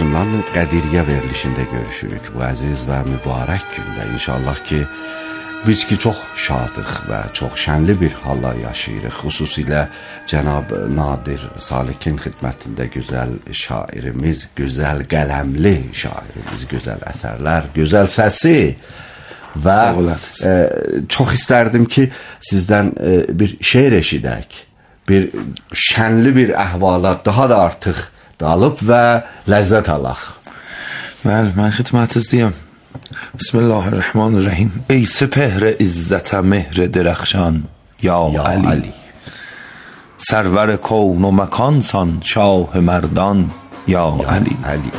Olsun'dan Qədiriyyə verilişində görüşürük bu əziz və mübarək gündə. İnşallah ki, biz ki çox şadıq və çox şənli bir halla yaşayırıq. Xüsusilə Cənab Nadir Salikin xidmətində gözəl şairimiz, gözəl qələmli şairimiz, gözəl əsərlər, gözəl səsi və çox istərdim ki, sizdən bir şeir eşidək, bir şənli bir əhvalat daha da artıq dalıb və ləzzət alaq. Bəli, mən xidmətinizdəyəm. Bismillahirrahmanirrahim. Ey sepehre izzet mehre درخشان یا علی سرور کون و مکانسان شاه مردان یا علی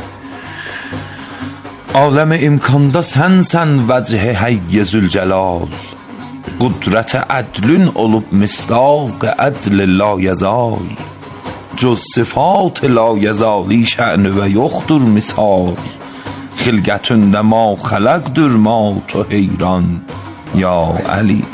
عالم امکاندا sensen vecih hayy zülcelal قدرت عدلün olup مصداق عدل لا یزال جز صفات لا یزالی شأن و یخدر مثال خلقتون ما خلق در ما تو حیران یا علی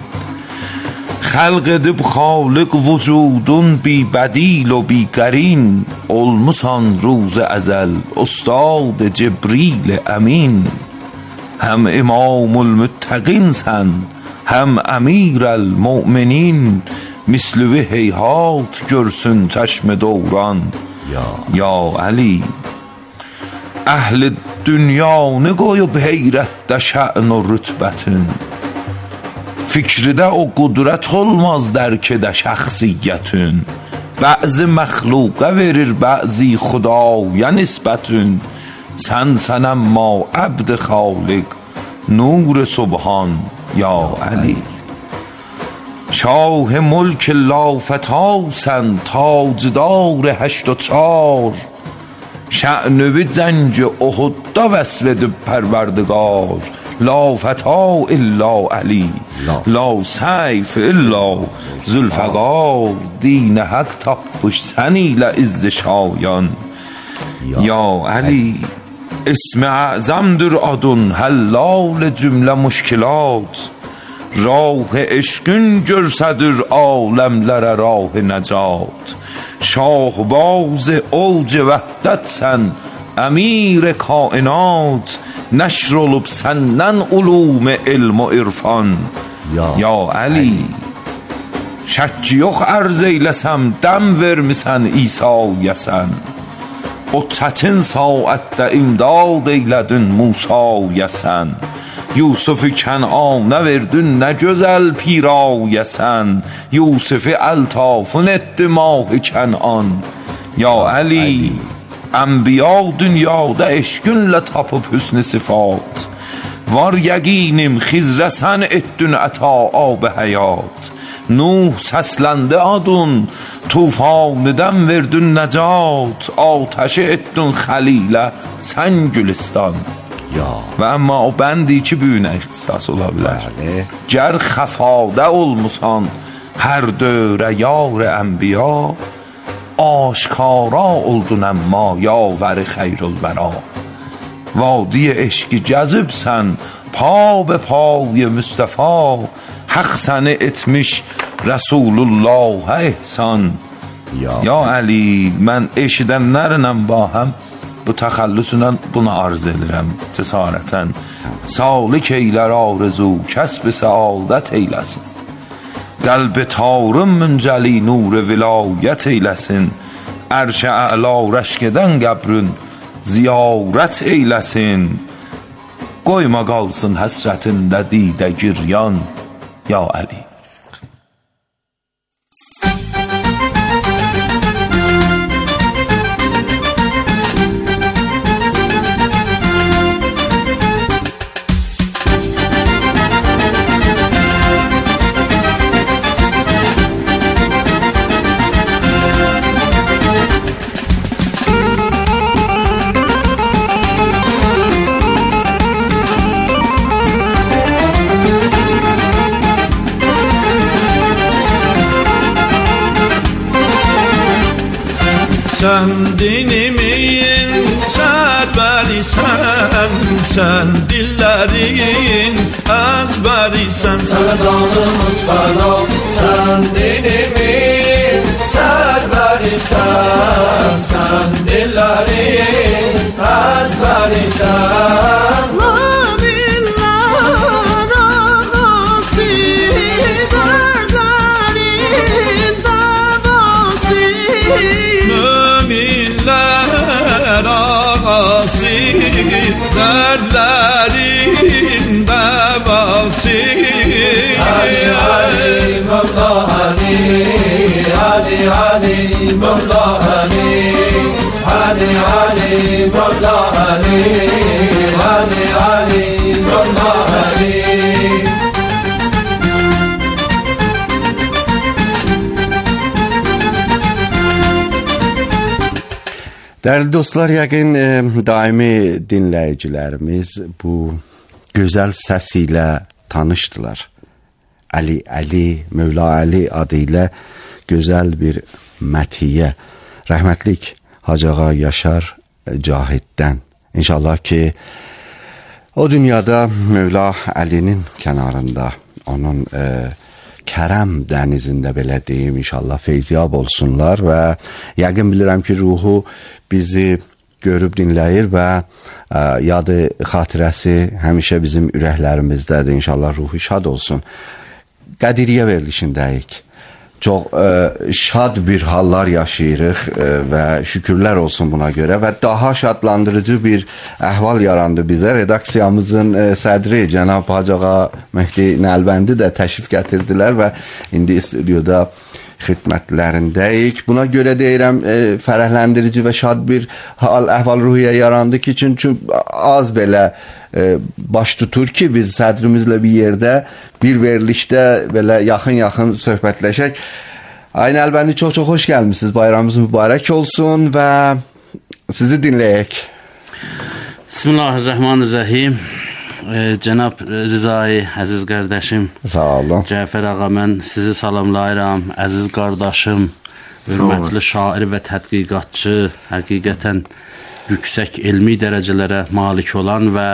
خلق دب خالق وجودون بی بدیل و بی قرین olmusan روز ازل استاد جبریل امین هم امام المتقین سن هم امیر المؤمنین مثل و هیهات görsün چشم دوران یا علی اهل dünyanı qoyub heyrətdə şə'n o rütbətin Fikridə o qudrət olmaz dərkidə şəxsiyyətin Bəzi məxluqa verir bəzi xudaya nisbətün Sən əmma əbd xaliq nur subhan ya Ali شاه ملک لافتاسن تاجدار 84 شأنوی زنج احدا وصل دب پروردگار لا فتا الا علی لا سیف الا ذوالفقار دین حق تپش سنی لعز شایان یا علی اسم اعظم در adın حلال جمله مشکلات راه عشقün görsədir aləmlərə rah نجات شاهباز اوج وحدت sen امیر کائنات نشر olup senden علوم علم و عرفان یا علی şəkki yox ərz eyləsəm dəm vermisən İsa'yəsən o çətin saatdə imdad eylədin Musa'yəsən Yusuf-i Kən'anə verdin nə gözəl pirayəsən Yusuf-i əltafın etdi mah-i Kən'an Ya Ali Ənbiya dünyada eşqünlə tapıb hüsn-i sifat Var yəqinim xizrə sən etdin əta ab həyat Nuh səsləndi adın tufanıdan verdin nəcat Atəşi etdin xəlilə sən gülistan و اما o بندی که büyüne ixtisas ola bilər Gər xəfadə olmusan hər dövrə yar ənbiya Aşkara oldun əmma yavəri xeyrülvəra Vadi eşqi gəzibsən pa be pay Müstəfa Haq səni etmiş Rəsulullah ehsan Ya Ali mən eşidənlərlə bahəm bu təxəllüsünə bunu arz edirəm cəsarətən Salik eylər arzu kəsb səadət eyləsin Qəlb tarım müncəli nur vilayət eyləsin Ərş-i əla rəşqedən qəbrün ziyarət eyləsin Qoyma qalsın həsrətində didə giryan Ya Ali Sen dinimin sərbərisən Sen dillerin ezberisən Sana canımız fəda Sen dinimin sərbərisən Sen dillerin sen Müminler ağası derdlerin davası Müminler ağası dertlerin davası Ali Ali Mevla Ali Ali Ali Mevla Ali Ali Ali Mevla Ali Ali Ali Mevla Ali Değerli dostlar, yəqin daimi dinləyicilərimiz bu gözəl səs ilə tanışdılar. Ali, Mövla Ali adı ilə gözəl bir məthiyə, rəhmətlik Hacı Ağa Yaşar Cahiddən. İnşallah ki, o dünyada Mövla Əlinin kənarında, onun kərəm dənizində belə deyim, inşallah feyziyab olsunlar və yəqin bilirəm ki, ruhu bizi görüb dinləyir və yadı, xatirəsi həmişə bizim ürəklərimizdədir. İnşallah ruhu şad olsun. Qədiriyyə verilişindəyik. Çox şad bir hallar yaşayırıq və şükürlər olsun buna görə və daha şadlandırıcı bir əhval yarandı bizə. Redaksiyamızın sədri Cənab Hacı Ağa Mehdi Nəlbəndi də təşrif gətirdilər və indi stüdyoda xidmətlərindəyik. Buna görə deyirəm fərəhləndirici və şad bir hal, əhval-ruhiyyə yarandı ki, çünki az belə baş tutur ki, biz sədrimizlə bir yerdə, bir verilişdə belə yaxın-yaxın söhbətləşək. Ayın Nəlbəndi, çox-çox xoş gəlmişsiniz. Bayramınız mübarək olsun və sizi dinləyək. Bismillahirrahmanirrahim. Cənab Rizai, əziz qardaşım. Sağ olun. Cəfər ağa, mən sizi salamlayıram. Əziz qardaşım, hörmətli şair və tədqiqatçı, həqiqətən yüksək elmi dərəcələrə malik olan və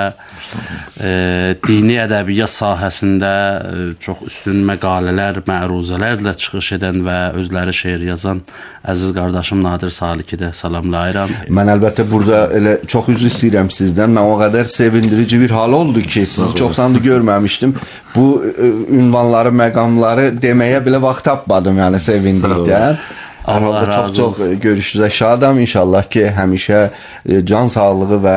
dini ədəbiyyat sahəsində çox üstün məqalələr, məruzələrlə çıxış edən və özləri şeir yazan əziz qardaşım Nadir Saliki də salamlayıram. Mən əlbəttə burada elə çox üzr istəyirəm sizdən. Mən o qədər sevindirici bir hal oldu ki, sizi çoxdan da görməmişdim. Bu ünvanları, məqamları deməyə belə vaxt tapmadım, yəni sevindikdən. Allah razı olsun. Çox görüşünüzə şadam. İnşallah ki, həmişə can sağlığı və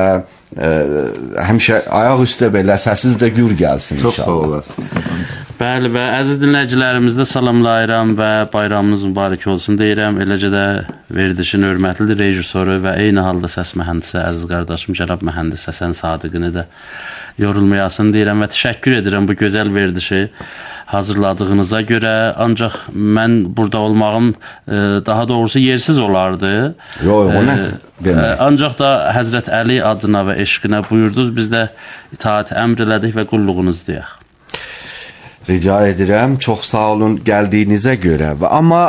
həmişə ayaq üstə belə səsiz də gür gəlsin inşallah. Çox sağ olasınız. Bəli, və əziz dinləyicilərimizi də salamlayıram və bayramınız mübarək olsun deyirəm. Eləcə də verilişin hörmətli rejissoru və eyni halda səs mühəndisi əziz qardaşım Cənab mühəndis Həsən Sadiqini də yorulmayasın deyirəm və təşəkkür edirəm bu gözəl verilişi hazırladığınıza görə. Ancaq mən burada olmağım daha doğrusu yersiz olardı. Yox, o nə? Ancaq da Həzrət Əli adına və eşqinə buyurdunuz, biz də itaat əmr elədik və qulluğunuz deyək. Rica edirəm, çox sağ olun gəldiyinizə görə. Amma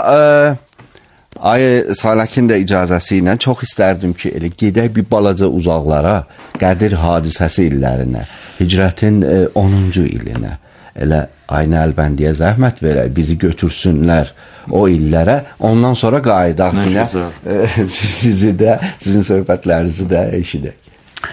Ayı Salakin də icazəsi ilə çox istərdim ki, elə gedək bir balaca uzaqlara, Qədir hadisəsi illərinə, hicrətin 10-cu ilinə, elə Ayın Nəlbəndiyə zəhmət verək, bizi götürsünlər o illərə, ondan sonra qayıdaq yine sizi də, sizin söhbətlərinizi də eşidək.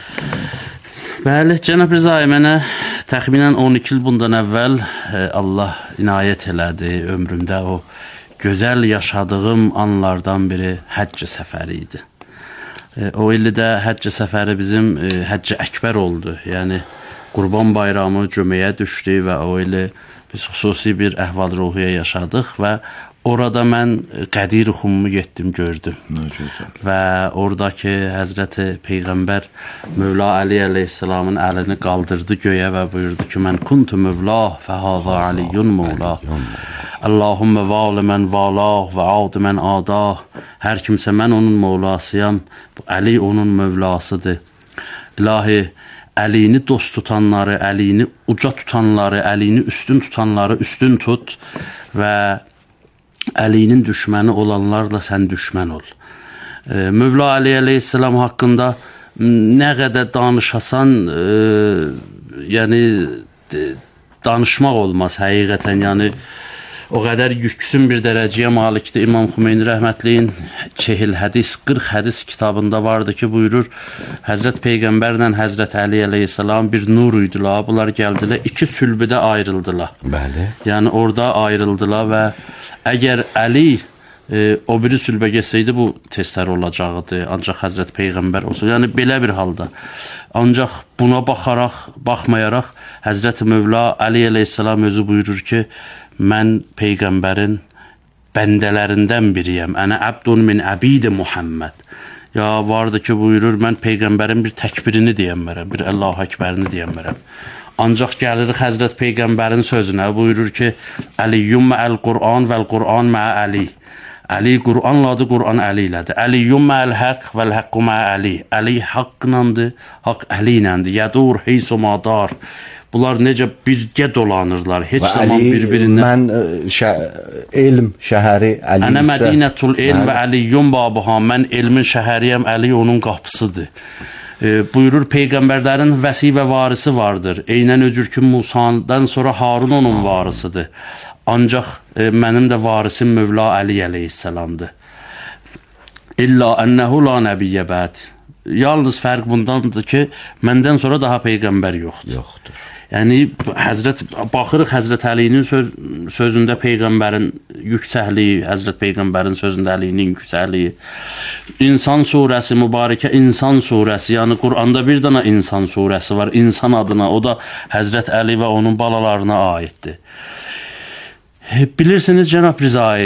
Bəli, Cənab Rizai, mənə təxminən 12 il bundan əvvəl Allah inayət elədi ömrümdə. O gözəl yaşadığım anlardan biri həcc səfəri idi. O ildə də həcc səfəri bizim həcc əkbər oldu. Yəni Qurban bayramı cüməyə düşdü və o ilə biz xüsusi bir əhval-ruhiyyə yaşadıq və orada mən Qədir Xummu getdim, gördüm. Və oradakı Həzrəti Peyğəmbər Mövla Əli əleyhissalamın əlini qaldırdı göyə və buyurdu ki, mən kuntu mövlah fəhəzə Aliyyun mövlah. Allahümmə vəli mən vəlah və adı mən adah. Hər kimsə mən onun mövlasıyam, Əli onun mövlasıdır. İlahi, əlini dost tutanları, əlini uca tutanları, əlini üstün tutanları üstün tut və əlinin düşməni olanlarla sən düşmən ol. Mövla Əli əleyhissalam haqqında nə qədər danışasan, yəni danışmaq olmaz həqiqətən, yəni o qədər yüksün bir dərəcəyə malikdir. İmam Xümeyni rəhmətliyin Çehil hədis, 40 hədis kitabında vardı ki, buyurur, Həzrət Peyğəmbərlə Həzrət Əli əleyhissalam bir nur idilər. Bunlar gəldilər, iki sülbüdə ayrıldılar. Bəli. Yəni orada ayrıldılar və əgər Əli o biri sülbə geçsəydi bu testlər olacaqdı. Ancaq Həzrət Peyğəmbər olsa, yəni belə bir halda. Ancaq buna baxmayaraq Həzrət Mövla Əli əleyhissalam özü buyurur ki, mən Peyğəmbərin bəndələrindən biriyəm. Ənə əbdun min əbidi Muhammed. Ya vardı ki, buyurur, mən Peyğəmbərin bir təkbirini deyəmərəm, bir Allahu Əkbərini deyəmərəm. Ancaq gəlirik Həzrət Peyğəmbərin sözünə, buyurur ki, Əliyyum mə'əl Qur'an vəl Qur'an mə'ə Əli. Əli Qur'anladır, Qur'an Əli ilədir. Əliyyum mə'əl həq vəl həqqu mə'ə Əli. Əli haqqınandır, haqq Əli iləndir. Yədur heysu madar. Bunlar necə birgə dolanırlar, heç zaman bir-birindən. Mən elm şəhəri Əli isə. Ənə Mədinətul elm və Əliyyum babuha. Mən elmin şəhəriyəm, Əli onun qapısıdır. Buyurur, Peyğəmbərlərin vəsi və varisi vardır. Eynən öcür ki, Musadan sonra Harun onun varısıdır. Ancaq mənim də varisim Mövla Əli əleyhissalamdır. İlla ənəhu la nəbiyyə bəd. Yalnız fərq bundandır ki, məndən sonra daha Peyğəmbər yoxdur. Yəni, baxırıq Həzrət Əlinin sözündə Peyğəmbərin yüksəkliyi, Həzrət Peyğəmbərin sözündə Əlinin yüksəkliyi. İnsan surəsi, mübarəkə İnsan surəsi, yəni Qur'anda bir dana İnsan surəsi var, insan adına, o da Həzrət Əli və onun balalarına aiddir. Bilirsiniz, Cənab Rizai,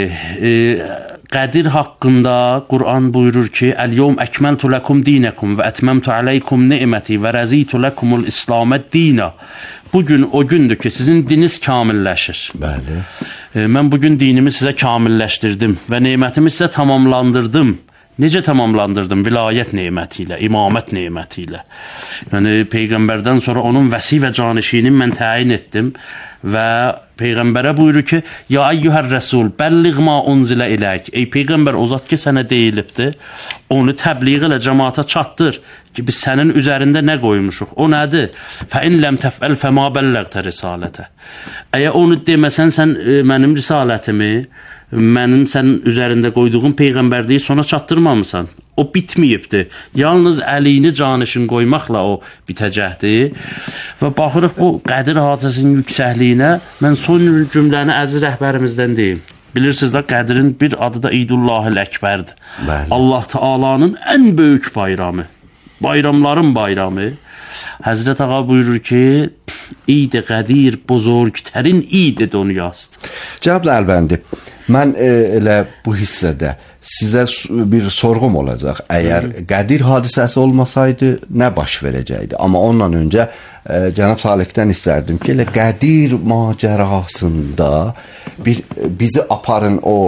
Qədir haqqında Qur'an buyurur ki, Əl-yevm əkməltu ləkum dinəkum və ətməmtu aləykum ni'məti və rəzitu ləkumul İslamət dinə. Bugün o gündür ki, sizin diniz kamilləşir. Bəli. Mən bugün dinimi sizə kamilləşdirdim və nemətimi sizə tamamlandırdım. Necə tamamlandırdım? Vilayət neməti ilə, imamət neməti ilə. Yəni, Peyğəmbərdən sonra onun vəsi və canişini mən təyin etdim və Peyğəmbərə buyurur ki, Ya əyyuhər rəsul, bəlliğ ma unzilə ilək. Ey Peyğəmbər, o zat ki, sənə deyilibdir, onu təbliğ ilə cəmaata çatdır ki, biz sənin üzərində nə qoymuşuq? O nədir? Fəin ləm təfəl fəma bəlləqtə risalətə. Əgər onu deməsən, sən mənim risalətimi, mənim sənin üzərində qoyduğum Peyğəmbərliyi sona çatdırmamısan. O bitməyibdir. Yalnız əlini canişin qoymaqla o bitəcəkdir. Və baxırıq bu Qədir hadisəsinin yüksəkliyinə, mən son cümləni əziz rəhbərimizdən deyim. Bilirsiniz də, Qədirin bir adı da İdullahil Əkbərdir. Bəli. Allah Teala'nın ən böyük bayramı, bayramların bayramı. Həzrət Ağa buyurur ki, İd-i Qədir buzurgtərin İd-i dünyasıdır. Cənab Nəlbəndi, mən elə bu hissədə sizə bir sorğum olacaq. Əgər Qədir hadisəsi olmasaydı, nə baş verəcəkdi? Amma ondan öncə Cənab Salihdən istərdim ki, elə Qədir macərasında bizi aparın o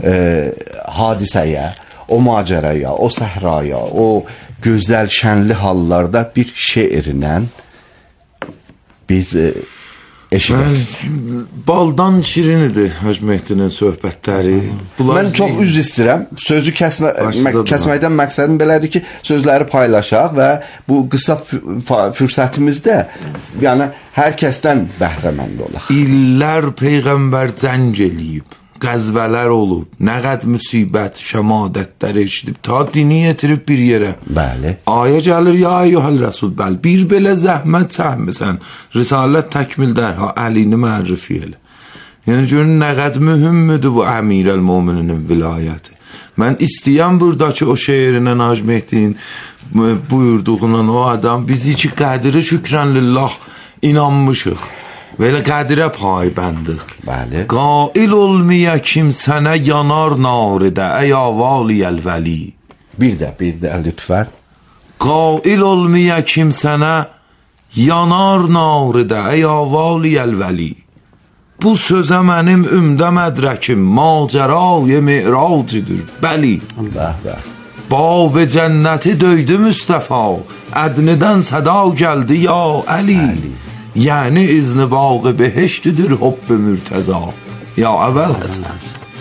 hadisəyə, o macəraya, o səhraya, o gözəl, şənli hallarda bir şeirlə biz eşidək. Baldan şirinidir Hacı Mehdinin söhbətləri. Mən çox üzr istəyirəm. Sözü kəsməkdən məqsədim belədir ki, sözləri paylaşaq və bu qısa fürsətimizdə yəni hər kəsdən bəhrəmənd olaq. İllər Peyğəmbər zəng eləyib, qəzvələr olub, nə qəd müsibət, şəmadətlər eşidib, ta dini yetirib bir yerə. Bəli. Ayə gəlir, ya eyyuhəl rəsul, bəli, bir belə zəhmət çəkmisən, risalət təkmil dərha, əlini mərrifi elə. Yəni, görün, nə qəd mühümmüdür bu əmirəl-müminin vilayəti. Mən istəyəm buradakı o şeirinə Hacı Mehdinin buyurduğundan o adam, bizi ki qədiri şükrən lillah inanmışıq. Və elə qədirə paybəndıq. Bəli. Qail olmaya kimsənə yanar naridə, əy avaliyəl vəli. Bir də lütfən. Qail olmaya kimsənə yanar naridə, əy avaliyəl vəli. Bu sözə mənim ümdə mədrəkim, macəraya mi'racidir, bəli. Bəh. Bab cənnəti döydü Müstəfa, ədnidən səda gəldi ya Əli. Yəni izni bağı behiştidir hubbi mürtəza. Ya əvvəl Həsən,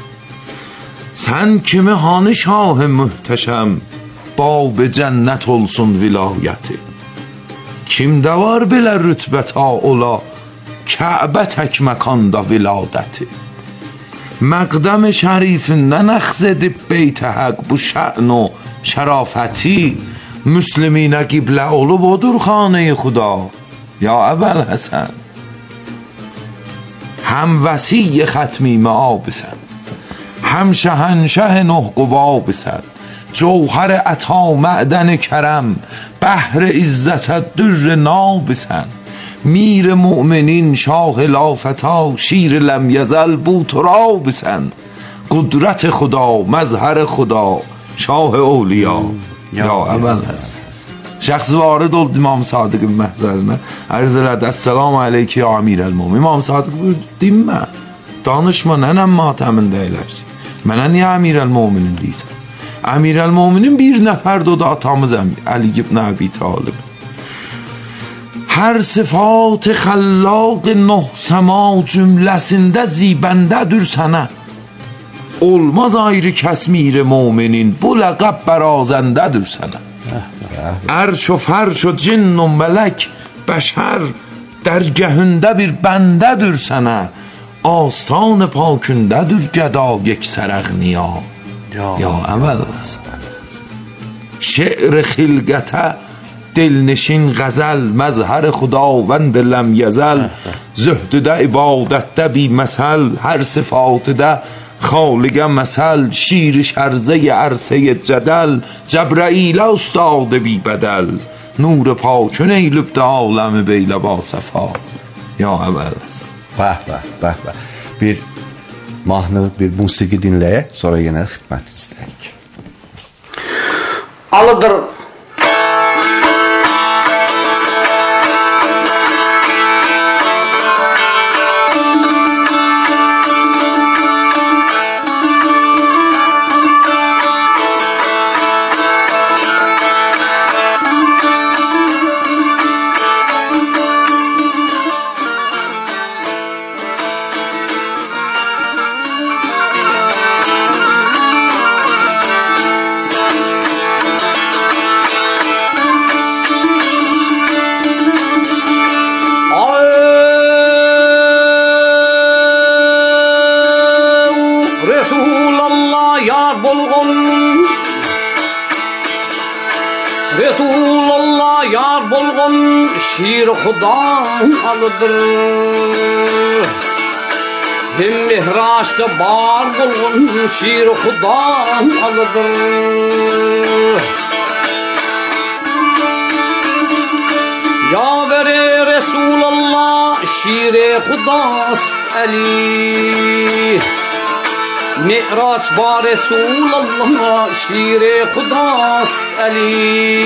sən kimi hani şahı mühtəşəm, bab cənnət olsun vilayəti. Kimdə var belə rütbətə ola, Kəbə tək məkanda viladəti. مقدم شریفinden اخذ edib beyt haq bu şə'n o şərafəti müsliminə qiblə olub odur xanə-i xuda. Ya əvvəl Həsən, həm vəsi xətmi məabisən, həm şəhənşəh noh qubabısən, cevher əta mə'dən kərəm, bəhr izzətə dürr nabisən, میر مؤمنین شاه لافتا شیر لم یزل بو ترابسن قدرت خدا مظهر خدا شاه اولیا یا اول هست شخص وارد oldu İmam Sadık'ın məhzərinə ərz elədi Əssəlamu aleyki ya Amir el-Mumin. İmam Sadık buyurdu dinmə, danışma, nənəm matəmində elərsin, mənə niyə Amir el-Muminin deyirsən? Amir el-Muminin bir nəfərdir, o da atamız Əli ibn Əbi Talib. Hər sıfat xəllaq noh səma cümləsində zibəndədir sənə. Olmaz ayrı kəs mir müminin, bu ləqəb bərazəndədir sənə. Ərş و فرش و cin و mələk bəşər dərgəhündə bir bəndədir sənə. Astan pakündədir gəda yeksər əğniya. Ya əvvəl şe'r xilqətə دلنشین غزل مظهر خداوند لم یزل زهد ده عبادت ده بی مثل هر صفات ده خالق مثل شیر شرزه عرصه جدل جبرائیل استاد بی بدل نور پاکن ایلب ده عالم بیل با صفا یا اول bir mahnı, bir musiqi dinləyək, sonra yenə xidmət istəyək. Alıdır Resulullah yar bolğun şiir Xudan alıdır. Hem mihraçda bar bolğun şiir Xudan alıdır. Ya vere Resulullah şiir Xudas Ali. Mi'raç ba Resulullah şiir-i Xudas Ali.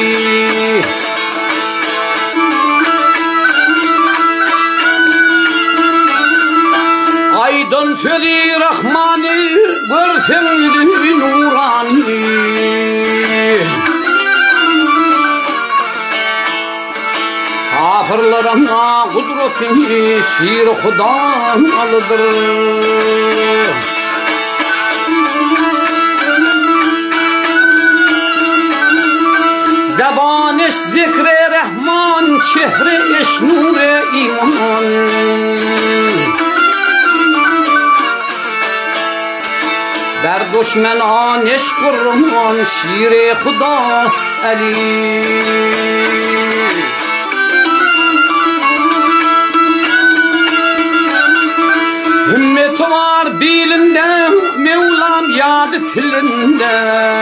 Aydın feli Rahmani görfenli nurani. Kafirlarına kudretini şiir-i Xudan alıdır. Zebaniş zikre Rahman, çehre iş nure iman. Ber düşmenan iş kurman, şiir-i Xudas Ali. Himmet var bilinde, Mevlam yadı tilinde.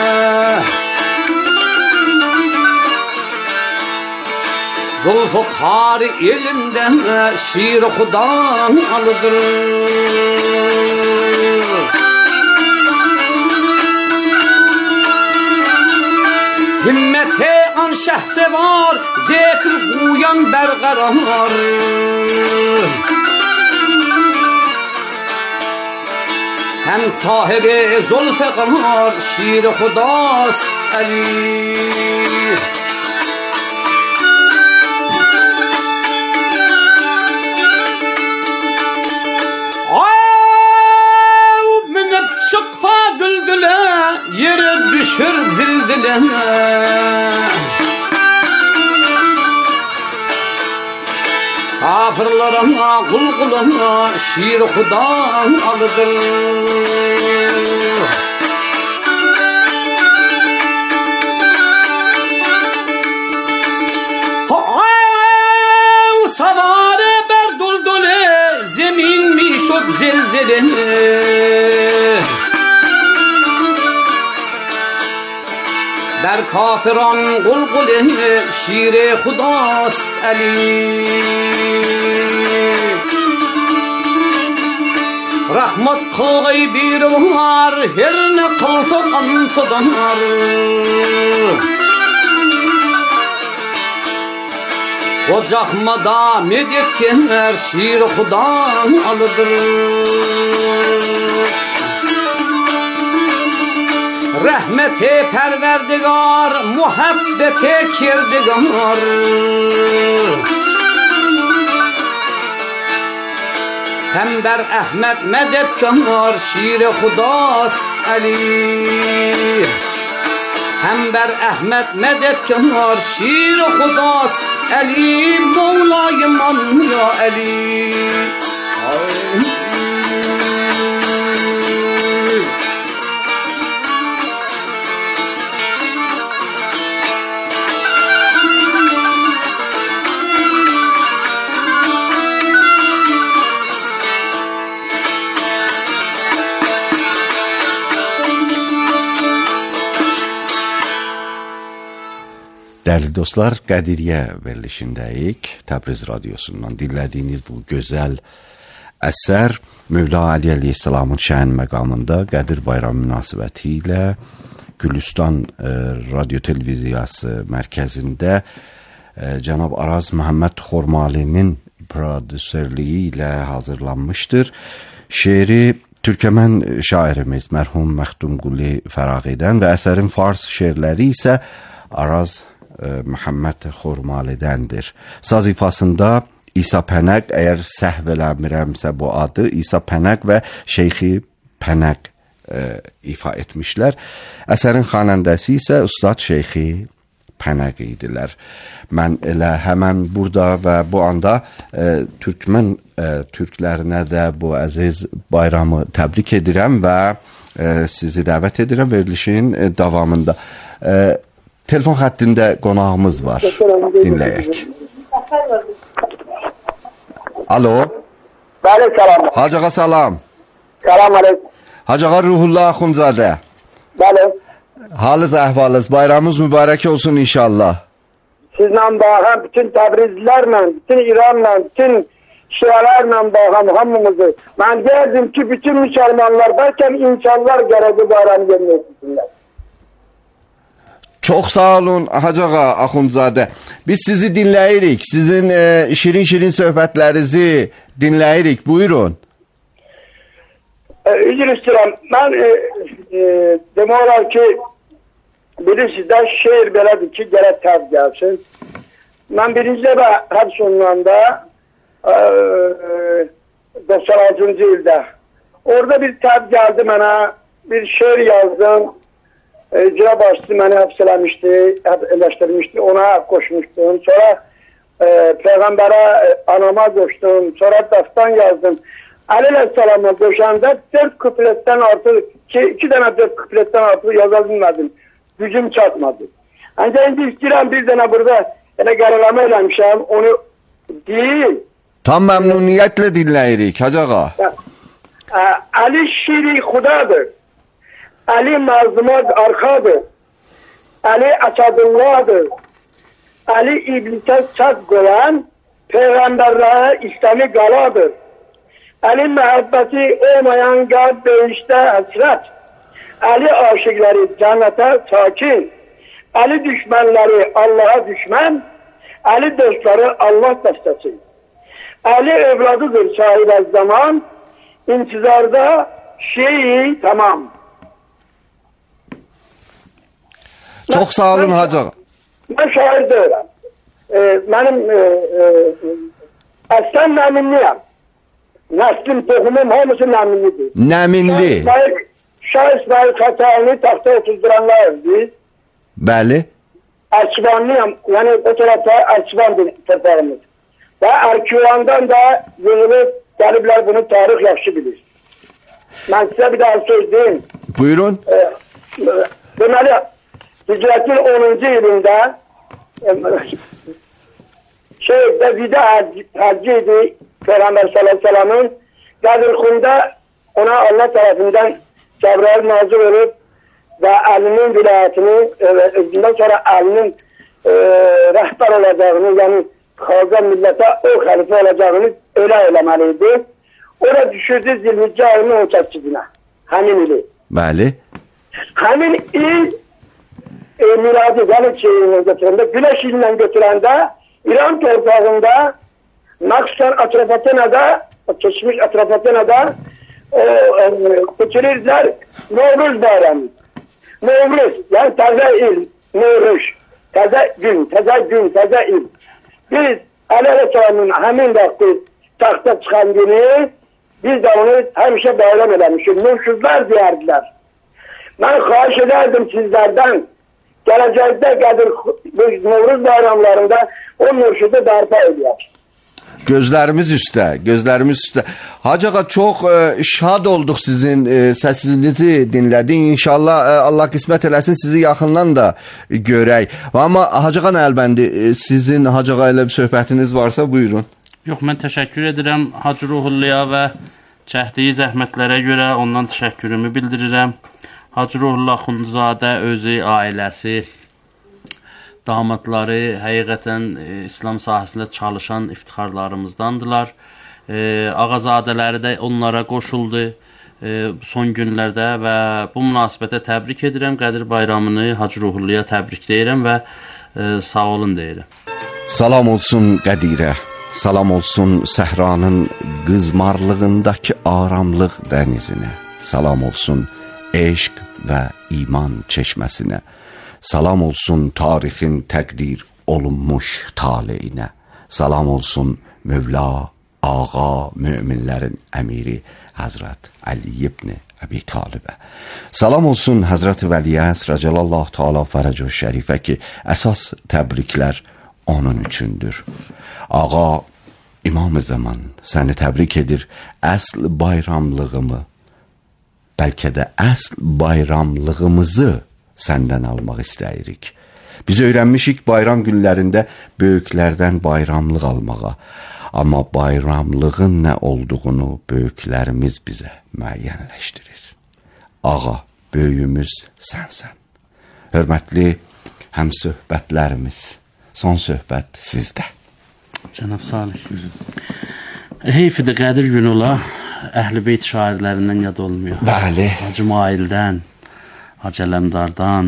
Zulfikar elinden şiir Xudan alıdır. Himmete an şehse var, zikr uyan berqarar. Hem sahibi zulfikar şiir Xudas Ali. Çıkfa güldüle, yere düşür dildile. Kafirlarına kul kuluna şiir Xudan alıdır. Savare ber duldule zemin mi şok zelzele. Ber kafiran kul kule şiir Xudas Ali. Rahmat kılgay bir var, her ne kılsa antıdanar. Ocakmada medetkenler şiir Xudan alıdır. Rahmete perverdigar, muhabbete kirdigar. Hember Ahmet medetkenar şiir Xudas Ali. Hember Ahmet medetkenar şiir Xudas Ali. Mevlayım an ya Ali. Dəyərli dostlar, Qədiriyyə verilişindəyik. Təbriz radiosundan dinlədiyiniz bu gözəl əsər Mövla Ali əleyhissalamın şən məqamında Qədir bayramı münasibəti ilə Gülüstan Radio Televiziyası mərkəzində cənab Araz Məhəmməd Xormalinin prodüserliyi ilə hazırlanmışdır. Şeiri Türkəmən şairimiz mərhum Məxtumquli Fəraqidən və əsərin fars şeirləri isə Araz Məhəmməd Xormalidəndir. Saz ifasında İsa Pənəq, əgər səhv eləmirəmsə bu adı, İsa Pənəq və Şeyxi Pənəq ifa etmişlər. Əsərin xanəndəsi isə Ustad Şeyxi Pənəq idilər. Mən elə həmən burada və bu anda Türkmən türklərinə də bu əziz bayramı təbrik edirəm və sizi dəvət edirəm verilişin davamında. Telefon xəttində qonağımız var. Dinləyək. Alo. Bəli, salam. Hacı ağa salam. Salam aleyküm. Hacı ağa Ruhullah Axundzadə. Bəli. Halınız, əhvalınız, bayramınız mübarək olsun inşallah. Sizlə bağım, bütün Təbrizlilərlə, bütün İranla, bütün şialarla bağım hamımızı. Mən gəldim ki, bütün müsəlmanlar bəlkə insanlar gərəzi bayram yerinə etsinlər. Çox sağ olun Hacı ağa Axundzadə. Biz sizi dinləyirik. Sizin şirin-şirin söhbətlərinizi dinləyirik. Buyurun. Üzr istəyirəm. Mən demək olar ki, bilirsiniz də şeir belədir ki, gərək təb gəlsin. Mən birinci dəfə həbs olunanda 96-cı ildə orada bir təb gəldi mənə, bir şeir yazdım. İcra başçısı məni həbs eləşdirmişdi, ona qoşmuşdum. Sonra Peyğəmbərə anama qoşdum, sonra dastan yazdım. Əli əleyhissalama qoşanda 4 kupletdən artıq, 2 dənə 4 kupletdən artıq yaza bilmədim. Gücüm çatmadı. Ancaq indi istəyirəm bir dənə burada elə qərarlama eləmişəm, onu deyil. Tam məmnuniyyətlə dinləyirik Hacı ağa. Ali şiri Xudadır. Ali mazlumad arxadır. Ali Asadullah'dır. Ali iblise çat qoyan peyğəmbərlərə İslami qaladır. Ali məhəbbəti olmayan qad döyüşdə həsrət. Ali aşıqları cənnətə sakin. Ali düşmənləri Allaha düşmən. Ali dostları Allah dəstəsi. Ali evladıdır sahib zaman. İntizarda şeyi tamam. Çox sağ olun Hacı ağa. Mən şair deyirəm. Mənim əslən nəminliyəm. Nəslim, toxumum hamısı nəminlidir. Nəminli. Şah İsmail Xətayini taxta otuzduranlarız biz. Bəli. Ərçivanlıyam. Yəni o tərəfdə Ərçivan torpağımız. Və Erkivan'dan da yığılıb gəliblər, bunu tarix yaxşı bilir. Mən sizə bir daha söz deyim. Buyurun. Deməli, Hicretin 10. ilində vida həcci idi Peyğəmbər sallallahu aleyhi ve sellem'in. Qədirxunda ona Allah tərəfindən Cəbrail nazil olub və əlinin vilayətini, özündən sonra əlinin rəhbər olacağını, yəni xalqa millətə o xəlifə olacağını öyle eləməliydi. O da düşürdü Zilhicce ayının 18'ine. Həmin ili. Bəli. Həmin il miladi yəni şeyinlə götürəndə, güneş ilinlə götürəndə İran torpağında Nakşan Atropatena'da, geçmiş Atropatena'da geçirirler Novruz bayramı. Novruz, yani taze il, Novruz. Taze gün, taze il. Biz Ali Aleyhisselam'ın həmin vaxtı taxta çıxan günü biz de onu həmişə bayram eləmişik. Nurşuzlar deyərdiler. Ben xahiş ederdim sizlerden gələcəkdə bu Novruz bayramlarında o nurşuzu bərpa edək. Gözlərimiz üstə, gözlərimiz üstə. Hacı ağa, çox şad olduq sizin səsinizi dinlədik. İnşallah Allah qismət eləsin sizi yaxından da görək. Amma Hacı ağa Nəlbəndi, sizin Hacı ağa ilə bir söhbətiniz varsa buyurun. Yox, mən təşəkkür edirəm Hacı Ruhulluya və çəkdiyi zəhmətlərə görə ondan təşəkkürümü bildirirəm. Hacı Ruhullu Axundzadə özü, ailəsi, damadları həqiqətən İslam sahəsində çalışan iftixarlarımızdandılar. Ağazadələri də onlara qoşuldu son günlərdə və bu münasibətə təbrik edirəm. Qədir bayramını Hacı Ruhulluya təbrik deyirəm və sağ olun deyirəm. Salam olsun Qədirə, salam olsun səhranın qızmarlığındakı aramlıq dənizinə, salam olsun eşq və iman çeşməsinə, salam olsun tarixin təqdir olunmuş taleyinə, salam olsun Mövla, Ağa, müminlərin əmiri Həzrət Əli ibn Əbi Talibə, salam olsun Həzrət Vəliyəs Rəcəlallah Teala Fərəcü Şərifə ki, əsas təbriklər onun üçündür. Ağa, İmam-ı Zaman səni təbrik edir, əsl bayramlığımı, bəlkə də əsl bayramlığımızı səndən almaq istəyirik. Biz öyrənmişik bayram günlərində böyüklərdən bayramlıq almağa. Amma bayramlığın nə olduğunu böyüklərimiz bizə müəyyənləşdirir. Ağa, böyüyümüz sənsən. Hörmətli həmsöhbətlərimiz, son söhbət sizdə. Cənab Salih. Heyfidir Qədir günü ola, Əhl-i Beyt şairlərindən yad olmuyor. Bəli. Hacı Maildən, Hacı Ələmdardan,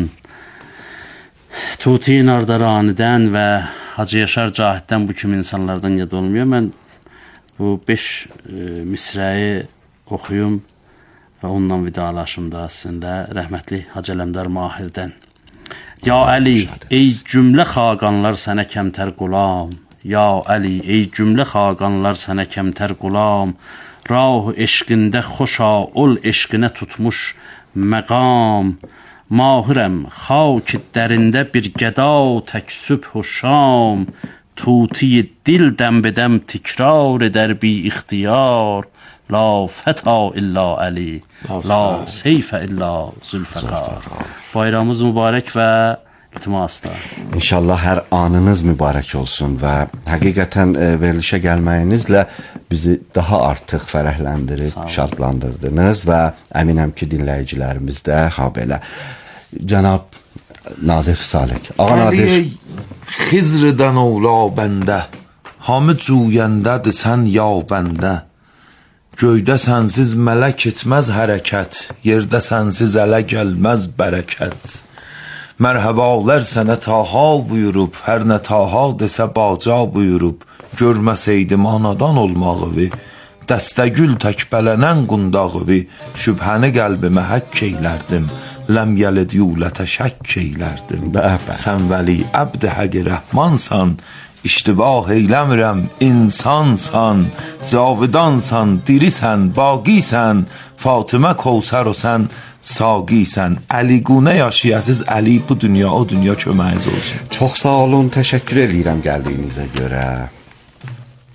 Tuti Nardaranidən və Hacı Yaşar Cahiddən bu kimi insanlardan yad olmuyor. Mən bu 5 misrəyi oxuyum və ondan vidalaşım da sizinlə. Rəhmətli Hacı Ələmdar Mahirdən. Ya Əli, ey cümlə xaqanlar sənə kəmtər qulam. Ya Əli, ey cümlə xaqanlar sənə kəmtər qulam. Rah eşqində xoşa ol eşqinə tutmuş məqam. Mahirəm xak dərində bir gəda tək sübh و şam. Tuti dil dəm bedəm tikrar edər bi ixtiyar. La fəta illa Əli, la seyfə illa Zülfəqar. Bayramımız mübarək və iltimasda. İnşallah hər anınız mübarək olsun və həqiqətən verilişə gəlməyinizlə bizi daha artıq fərəhləndirib, şadlandırdınız və əminəm ki, dinləyicilərimiz də ha belə. Cənab Nadir Salih. Ağa Nadir. Xizrdən ola bəndə, hamı cuyəndədir sən ya bəndə. Göydə sənsiz mələk etməz hərəkət, yerdə sənsiz ələ gəlməz bərəkət. Mərhəbalar sənə taha buyurub, hər nə taha desə baca buyurub. Görməsəydim anadan olmağıvi, dəstəgül tək bələnən qundağıvi. Şübhəni qəlbimə həkk eylərdim, ləm yəlid yulətə şəkk eylərdim. Sən vəli əbd həqi rəhmansan, İştibah eyləmirəm, insansan, cavidansan, dirisən, baqisən, Fatimə Kevsər o sən saqisən. Əli qunə yaşayasız Əli bu dünya o dünya köməyiniz olsun. Çox sağ olun, təşəkkür edirəm gəldiyinizə görə.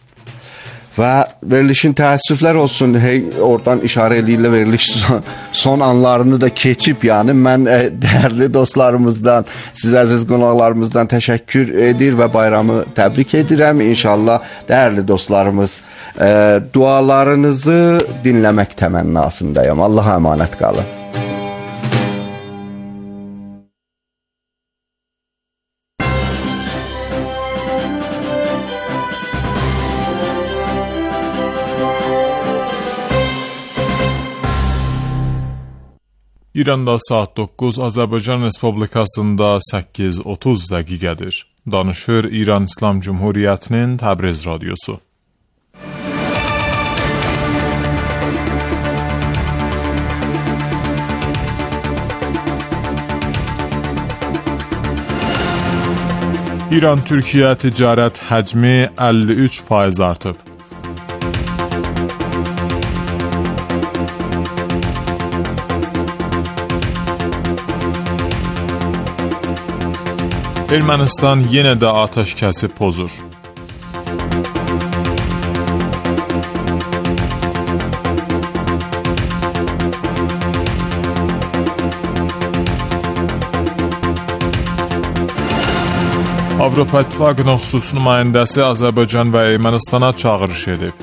Və verilişin təəssüflər olsun, oradan işarə edirlər veriliş son anlarını da keçib. Yəni mən dəyərli dostlarımızdan, siz əziz qonaqlarımızdan təşəkkür edir və bayramı təbrik edirəm. İnşallah dəyərli dostlarımız dualarınızı dinləmək təmənnasındayım. Allaha əmanət qalın. İranda saat 9, Azərbaycan Respublikasında 8:30 dəqiqədir. Danışır İran İslam Cumhuriyyətinin Təbriz radiosu. İran-Türkiyə ticarət həcmi 53% artıb. Ermənistan yenə də atəşkəsi pozur. Avropa İttifaqının xüsusi nümayəndəsi Azərbaycan və Ermənistana çağırış edib.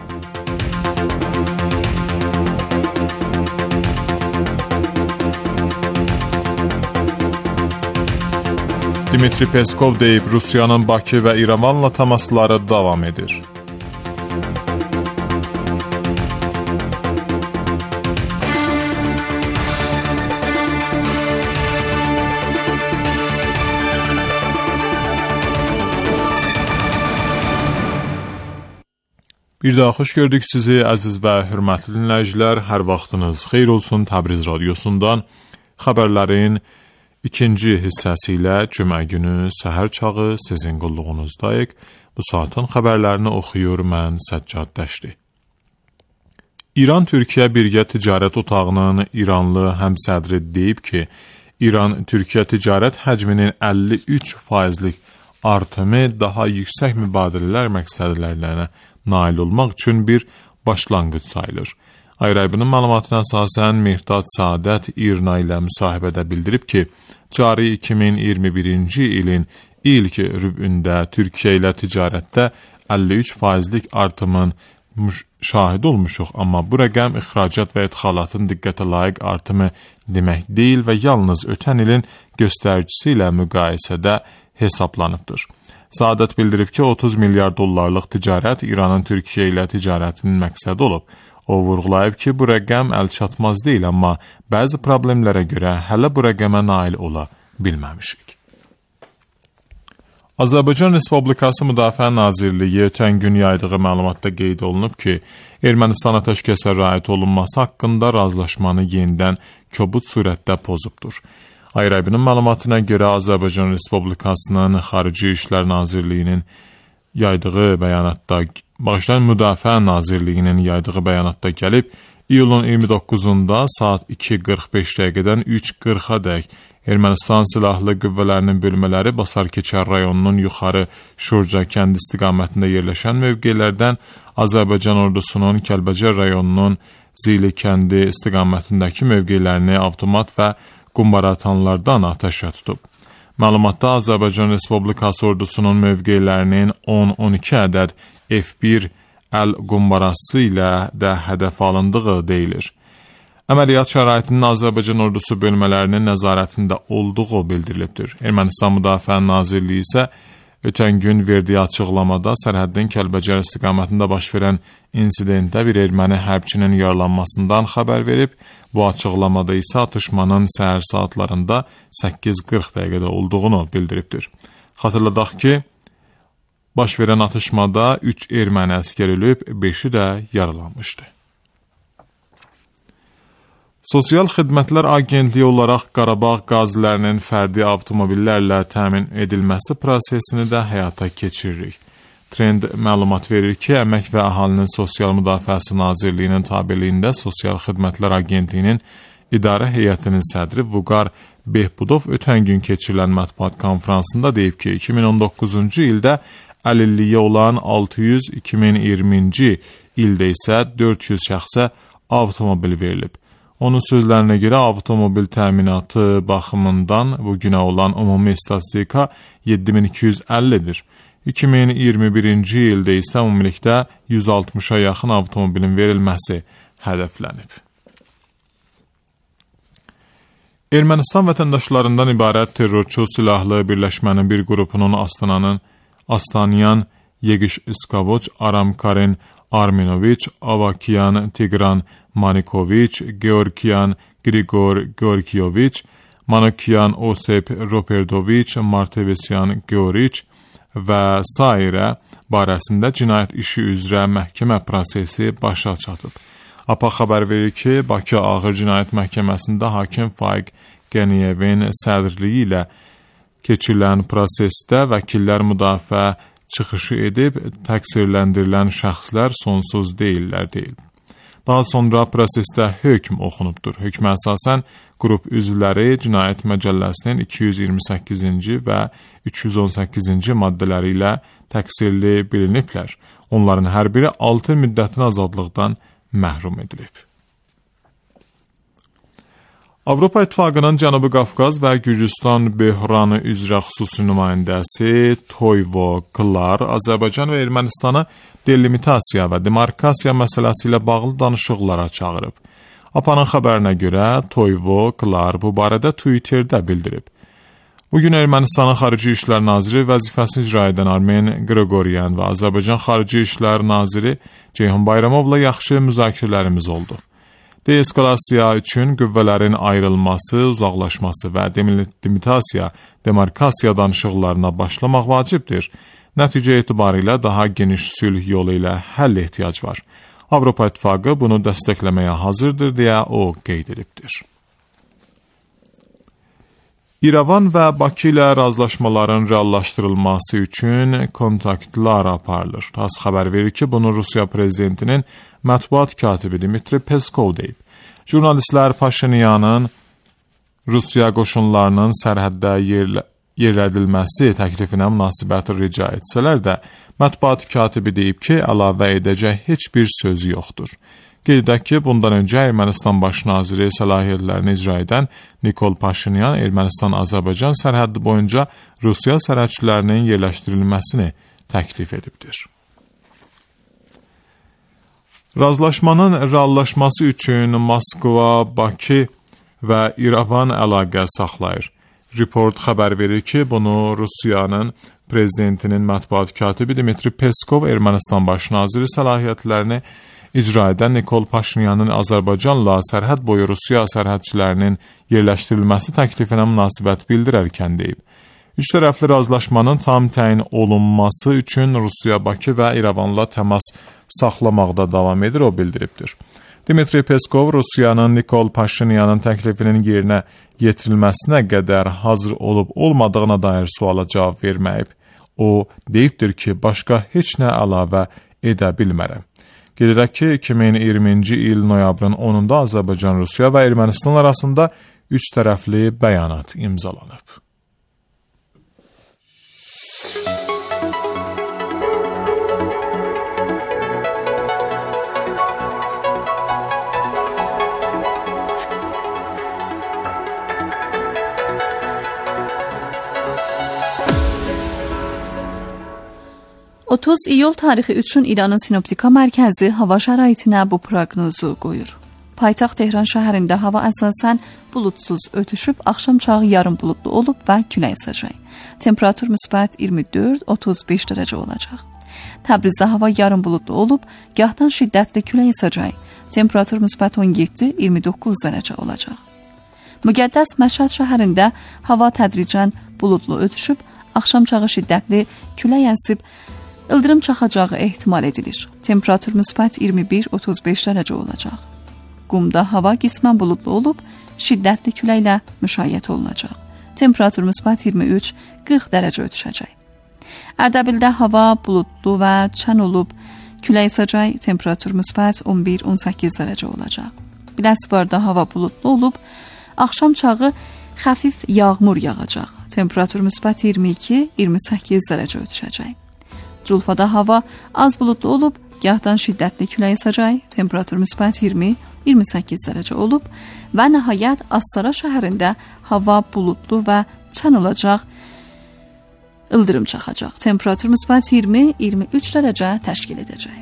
Dmitri Peskov deyib, Rusiyanın Bakı və İrəvanla təmasları davam edir. Bir daha xoş gördük sizi, əziz və hörmətli dinləyicilər. Hər vaxtınız xeyir olsun. Təbriz radiosundan xəbərlərin İkinci hissəsi ilə cümə günü səhər çağı sizin qulluğunuzdayıq. Bu saatın xəbərlərini oxuyur mən Səccad Dəşti. İran-Türkiyə birgə ticarət otağının İranlı həmsədri deyib ki, İran-Türkiyə ticarət həcminin 53%lik artımı daha yüksək mübadilələr məqsədlərlə nail olmaq üçün bir başlanğıc sayılır. Ayrıbının məlumatına əsasən Mirdad Saadət İRNA ilə müsahibədə bildirib ki, cari 2021-ci ilin ilk rübündə Türkiyə ilə ticarətdə 53%lik artımın şahid olmuşuq, amma bu rəqəm ixracat və idxalatın diqqətə layiq artımı demək deyil və yalnız ötən ilin göstəricisi ilə müqayisədə hesablanıbdır. Saadət bildirib ki, 30 milyar dollarlıq ticarət İranın Türkiyə ilə ticarətinin məqsədi olub. O vurğulayıb ki, bu rəqəm əlçatmaz deyil, amma bəzi problemlərə görə hələ bu rəqəmə nail ola bilməmişik. Azərbaycan Respublikası Müdafiə Nazirliyi ötən gün yaydığı məlumatda qeyd olunub ki, Ermənistan atəşkəsə riayət olunması haqqında razılaşmanı yenidən kobud surətdə pozubdur. Ayrıbının məlumatına görə Azərbaycan Respublikasının Xarici İşlər Nazirliyinin yaydığı bəyanatda, Müdafiə Nazirliyinin yaydığı bəyanatda gəlib, iyulun 29-da saat 2:45 dəqiqədən 3:40-a dək Ermənistan Silahlı Qüvvələrinin bölmələri Basarkeçər rayonunun yuxarı Şurca kəndi istiqamətində yerləşən mövqelərdən Azərbaycan ordusunun Kəlbəcər rayonunun Zili kəndi istiqamətindəki mövqelərini avtomat və qumbaratanlardan atəşə tutub. Məlumatda Azərbaycan Respublikası ordusunun mövqelərinin 10-12 ədəd F1 əl qumbarası ilə də hədəf alındığı deyilir. Əməliyyat şəraitinin Azərbaycan ordusu bölmələrinin nəzarətində olduğu bildirilibdir. Ermənistan Müdafiə Nazirliyi isə ötən gün verdiyi açıqlamada sərhəddin Kəlbəcər istiqamətində baş verən insidentdə bir erməni hərbçinin yaralanmasından xəbər verib. Bu açıqlamada isə atışmanın səhər saatlarında 8:40 dəqiqədə olduğunu bildiribdir. Xatırladaq ki, baş verən atışmada 3 erməni əskər ölüb, 5-i də yaralanmışdı. Sosial Xidmətlər Agentliyi olaraq Qarabağ qazilərinin fərdi avtomobillərlə təmin edilməsi prosesini də həyata keçiririk. Trend məlumat verir ki, Əmək və Əhalinin Sosial Müdafiəsi Nazirliyinin tabeliyində Sosial Xidmətlər Agentliyinin idarə heyətinin sədri Vüqar Behbudov ötən gün keçirilən mətbuat konfransında deyib ki, 2019-cu ildə əlilliyi olan 600, 2020-ci ildə isə 400 şəxsə avtomobil verilib. Onun sözlərinə görə avtomobil təminatı baxımından bu günə olan ümumi statistika 7250-dir. 2021-ci ildə isə ümumilikdə 160-a yaxın avtomobilin verilməsi hədəflənib. Ermənistan vətəndaşlarından ibarət terrorçu silahlı birləşmənin bir qrupunun Astaniyan, Yegiş İskavoç, Aram Karin Arminoviç, Avakiyan Tigran Manikoviç, Georgiyan Grigor Georgiyoviç, Manukyan Osip Roperdoviç, Martevesyan Georiç və s. barəsində cinayət işi üzrə məhkəmə prosesi başa çatıb. APA xəbər verir ki, Bakı Ağır Cinayət Məhkəməsində hakim Faiq Qəniyevin sədrliyi ilə keçirilən prosesdə vəkillər müdafiə çıxışı edib, təqsirləndirilən şəxslər sonsuz deyillər deyil. Daha sonra prosesdə hökm oxunubdur. Hökmə əsasən qrup üzvləri Cinayət Məcəlləsinin 228-ci və 318-ci maddələri ilə təqsirli biliniblər. Onların hər biri 6 il müddətin azadlıqdan məhrum edilib. Avropa İttifaqının Cənubi Qafqaz və Gürcüstan böhranı üzrə xüsusi nümayəndəsi Toyvo Klar Azərbaycan və Ermənistanı delimitasiya və demarkasiya məsələsi ilə bağlı danışıqlara çağırıb. APA-nın xəbərinə görə Toyvo Klar bu barədə Twitterdə bildirib. Bugün Ermənistanın Xarici İşlər Naziri vəzifəsini icra edən Armen Qriqoryan və Azərbaycan Xarici İşlər Naziri Ceyhun Bayramovla yaxşı müzakirələrimiz oldu. Deeskalasiya üçün qüvvələrin ayrılması, uzaqlaşması və delimitasiya, demarkasiya danışıqlarına başlamaq vacibdir. Nəticə etibarilə daha geniş sülh yolu ilə həll ehtiyac var. Avropa İttifaqı bunu dəstəkləməyə hazırdır deyə o qeyd edibdir. İrəvan və Bakı ilə razılaşmaların reallaşdırılması üçün kontaktlar aparılır. TASS xəbər verir ki, bunu Rusiya prezidentinin mətbuat katibi Dmitri Peskov deyib. Jurnalistlər Paşinyanın Rusiya qoşunlarının sərhəddə yerlədilməsi təklifinə münasibəti rica etsələr də, mətbuat katibi deyib ki, əlavə edəcək heç bir sözü yoxdur. Qeyd edək ki, bundan öncə Ermənistan baş naziri səlahiyyətlərini icra edən Nikol Paşinyan Ermənistan-Azərbaycan sərhəddi boyunca Rusiya sərhədçilərinin yerləşdirilməsini təklif edibdir. Razılaşmanın reallaşması üçün Moskva, Bakı və İrəvan əlaqə saxlayır. Report xəbər verir ki, bunu Rusiyanın prezidentinin mətbuat katibi Dmitri Peskov Ermənistan baş naziri səlahiyyətlərini icra edən Nikol Paşinyanın Azərbaycanla sərhəd boyu Rusiya sərhədçilərinin yerləşdirilməsi təklifinə münasibət bildirərkən deyib. Üç tərəfli razılaşmanın tam təyin olunması üçün Rusiya, Bakı və İrəvanla təmas saxlamaqda davam edir, o bildiribdir. Dmitri Peskov Rusiyanın Nikol Paşinyanın təklifinin yerinə yetirilməsinə qədər hazır olub-olmadığına dair suala cavab verməyib. O deyibdir ki, başqa heç nə əlavə edə bilmərəm. Qeyd edək ki, 2020-ci il noyabrın 10-da Azərbaycan, Rusiya və Ermənistan arasında 3 tərəfli bəyanat imzalanıb. Otuz iyul tarixi üçün İranın Sinoptika Mərkəzi hava şəraitinə bu proqnozu qoyur. Paytaxt Tehran şəhərində hava əsasən bulutsuz ötüşüb, axşam çağı yarım buludlu olub və külək əsəcək. Temperatur müsbət 24-35 dərəcə olacaq. Təbrizdə hava yarım buludlu olub, gahdan şiddətli külək əsəcək. Temperatur müsbət 17-29 dərəcə olacaq. Müqəddəs Məşhəd şəhərində hava tədricən buludlu ötüşüb, axşam çağı şiddətli külək əsib, İldırım çaxacağı ehtimal edilir. Temperatur müsbət 21-35 dərəcə olacaq. Qumda hava qismən buludlu olub, şiddətli küləklə müşayiət olunacaq. Temperatur müsbət 23-40 dərəcə ötüşəcək. Ərdəbildə hava buludlu və çən olub, külək əsəcək. Temperatur müsbət 11-18 dərəcə olacaq. Biləsuvarda hava buludlu olub, axşam çağı xəfif yağmur yağacaq. Temperatur müsbət 22-28 dərəcə ötüşəcək. Culfada hava az buludlu olub, gahdan şiddətli külək əsəcək, temperatur müsbət 20-28 dərəcə olub və nəhayət Astara şəhərində hava buludlu və çən olacaq, ildırım çaxacaq. Temperatur müsbət 20-23 dərəcə təşkil edəcək.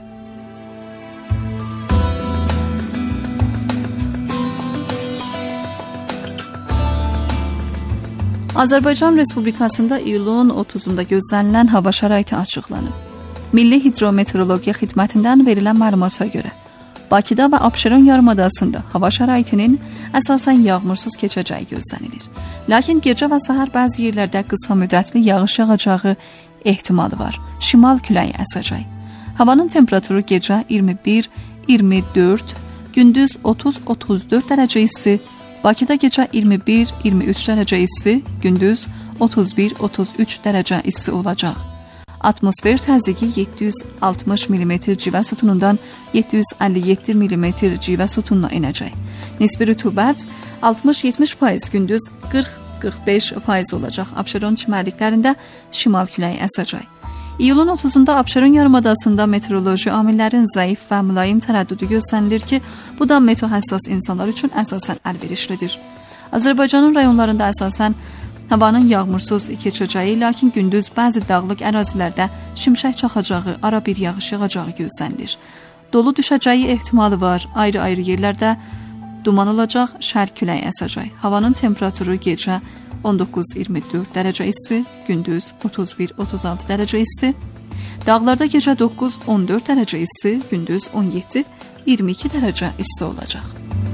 Azərbaycan Respublikasında iyulun 30-da gözlənilən hava şəraiti açıqlanıb. Milli Hidrometeorologiya Xidmətindən verilən məlumata görə Bakıda və Abşeron yarımadasında hava şəraitinin əsasən yağmursuz keçəcəyi gözlənilir. Lakin gecə və səhər bəzi yerlərdə qısa müddətli yağış yağacağı ehtimalı var. Şimal küləyi əsəcək. Havanın temperaturu gecə 21-24, gündüz 30-34 dərəcə isti, Bakıda gecə 21-23 dərəcə isti, gündüz 31-33 dərəcə isti olacaq. Atmosfer təzyiqi 760 mm civə sütunundan 757 mm civə sütununa enəcək. Nisbi rütubət 60-70%, gündüz 40-45% olacaq. Abşeron çimərliklərində şimal küləyi əsəcək. İyulun 30-da Abşeron yarımadasında meteoroloji amillərin zəif və mülayim tərəddüdü gözlənilir ki, bu da meteohəssas insanlar üçün əsasən əlverişlidir. Azərbaycanın rayonlarında əsasən havanın yağmursuz keçəcəyi, lakin gündüz bəzi dağlıq ərazilərdə şimşək çaxacağı, ara bir yağış yağacağı gözlənilir. Dolu düşəcəyi ehtimalı var. Ayrı-ayrı yerlərdə duman olacaq, şərq küləyi əsəcək. Havanın temperaturu gecə 19-24 dərəcə isti, gündüz 31-36 dərəcə isti. Dağlarda gecə 9-14 dərəcə isti, gündüz 17-22 dərəcə isti olacaq.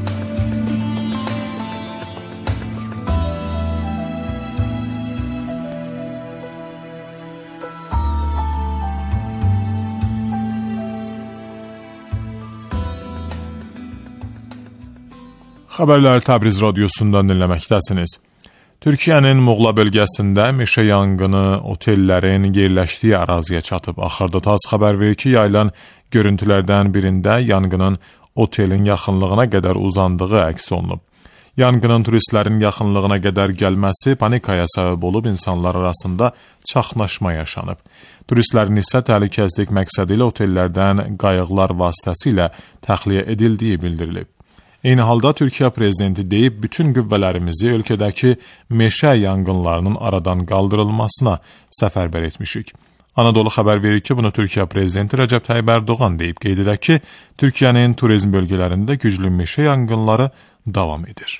Xəbərləri Təbriz radiosundan dinləməkdəsiniz. Türkiyənin Muğla bölgəsində meşə yanğını otellərin yerləşdiyi əraziyə çatıb. Axırda TASS xəbər verir ki, yayılan görüntülərdən birində yanğının otelin yaxınlığına qədər uzandığı əks olunub. Yanğının turistlərin yaxınlığına qədər gəlməsi panikaya səbəb olub, insanlar arasında çaxnaşma yaşanıb. Turistlərin isə təhlükəsizlik məqsədi ilə otellərdən qayıqlar vasitəsilə təxliyə edildiyi bildirilib. Eyni halda Türkiyə prezidenti deyib, bütün qüvvələrimizi ölkədəki meşə yanğınlarının aradan qaldırılmasına səfərbər etmişik. Anadolu xəbər verir ki, bunu Türkiyə prezidenti Rəcəb Tayyib Ərdoğan deyib, qeyd edək ki, Türkiyənin turizm bölgələrində güclü meşə yanğınları davam edir.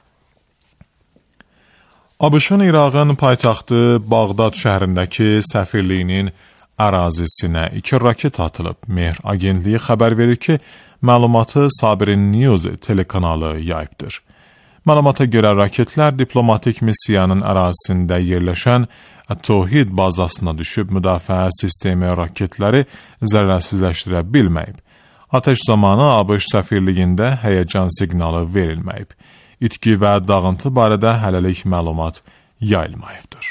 ABŞ-ın İraqın paytaxtı Bağdad şəhərindəki səfirliyinin ərazisinə 2 raket atılıb. Mehr agentliyi xəbər verir ki, məlumatı Sabirin News telekanalı yayıbdır. Məlumata görə raketlər diplomatik missiyanın ərazisində yerləşən Tohid bazasına düşüb, müdafiə sistemi raketləri zərərsizləşdirə bilməyib. Atəş zamanı ABŞ səfirliyində həyəcan siqnalı verilməyib. İtki və dağıntı barədə hələlik məlumat yayılmayıbdır.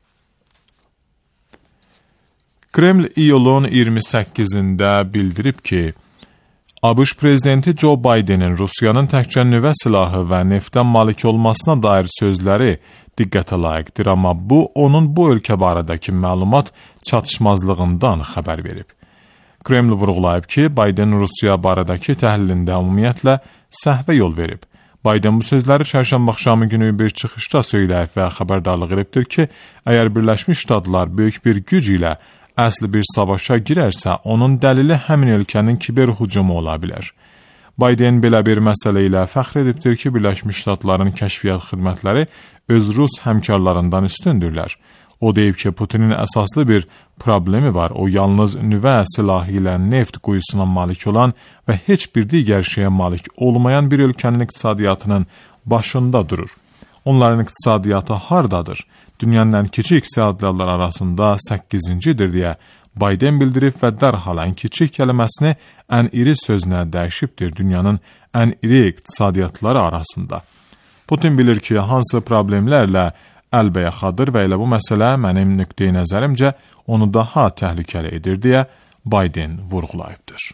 Kreml iyulun 28-də bildirib ki, ABŞ prezidenti Joe Bidenin Rusiyanın təkcə nüvə silahı və neftdən malik olmasına dair sözləri diqqətə layiqdir, amma bu, onun bu ölkə barədəki məlumat çatışmazlığından xəbər verib. Kreml vurğulayıb ki, Biden Rusiya barədəki təhlilində ümumiyyətlə səhvə yol verib. Biden bu sözləri çərşənbə axşamı günü bir çıxışda söyləyib və xəbərdarlıq edibdir ki, əgər Birləşmiş Ştatlar böyük bir güc ilə əsli bir savaşa girərsə, onun dəlili həmin ölkənin kiber hücumu ola bilər. Biden belə bir məsələ ilə fəxr edibdir ki, Birləşmiş Ştatların kəşfiyyat xidmətləri öz Rus həmkarlarından üstündürlər. O deyib ki, Putinin əsaslı bir problemi var. O yalnız nüvə silahı ilə neft quyusuna malik olan və heç bir digər şeyə malik olmayan bir ölkənin iqtisadiyyatının başında durur. Onların iqtisadiyyatı hardadır? Dünyanın ən kiçik iqtisadiyyatlar arasında 8-cidir deyə Biden bildirib və dərhal ən kiçik kəlməsini ən iri sözünə dəyişibdir dünyanın ən iri iqtisadiyyatları arasında. Putin bilir ki, hansı problemlərlə əlbəyaxadır və elə bu məsələ mənim nöqteyi nəzərimcə onu daha təhlükəli edir deyə Biden vurğulayıbdır.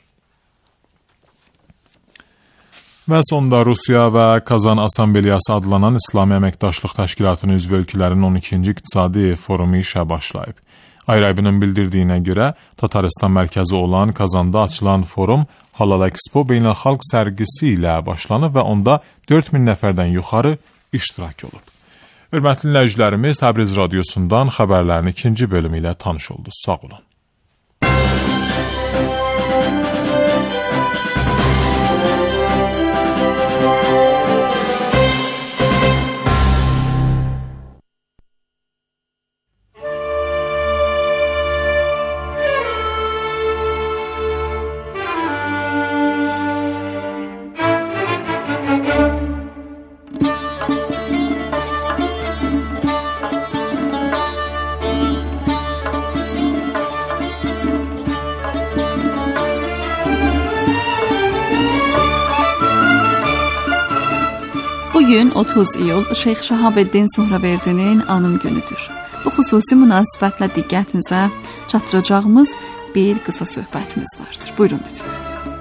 Və sonda Rusiya və Kazan Assambleyası adlanan İslami Əməkdaşlıq Təşkilatının üzv ölkələrinin 12-ci iqtisadi forumu işə başlayıb. Ayrabinin bildirdiyinə görə Tataristan mərkəzi olan Kazanda açılan forum Halal Expo beynəlxalq sərgisi ilə başlanıb və onda 4000 nəfərdən yuxarı iştirak olub. Hörmətli dinləyicilərimiz, Təbriz radiosundan xəbərlərin 2-ci bölümü ilə tanış oldunuz. Sağ olun. Bugün 30 iyul Şeyx Şahabeddin Sohraverdinin anım günüdür. Bu xüsusi münasibətlə diqqətinizə çatdıracağımız bir qısa söhbətimiz vardır. Buyurun lütfen.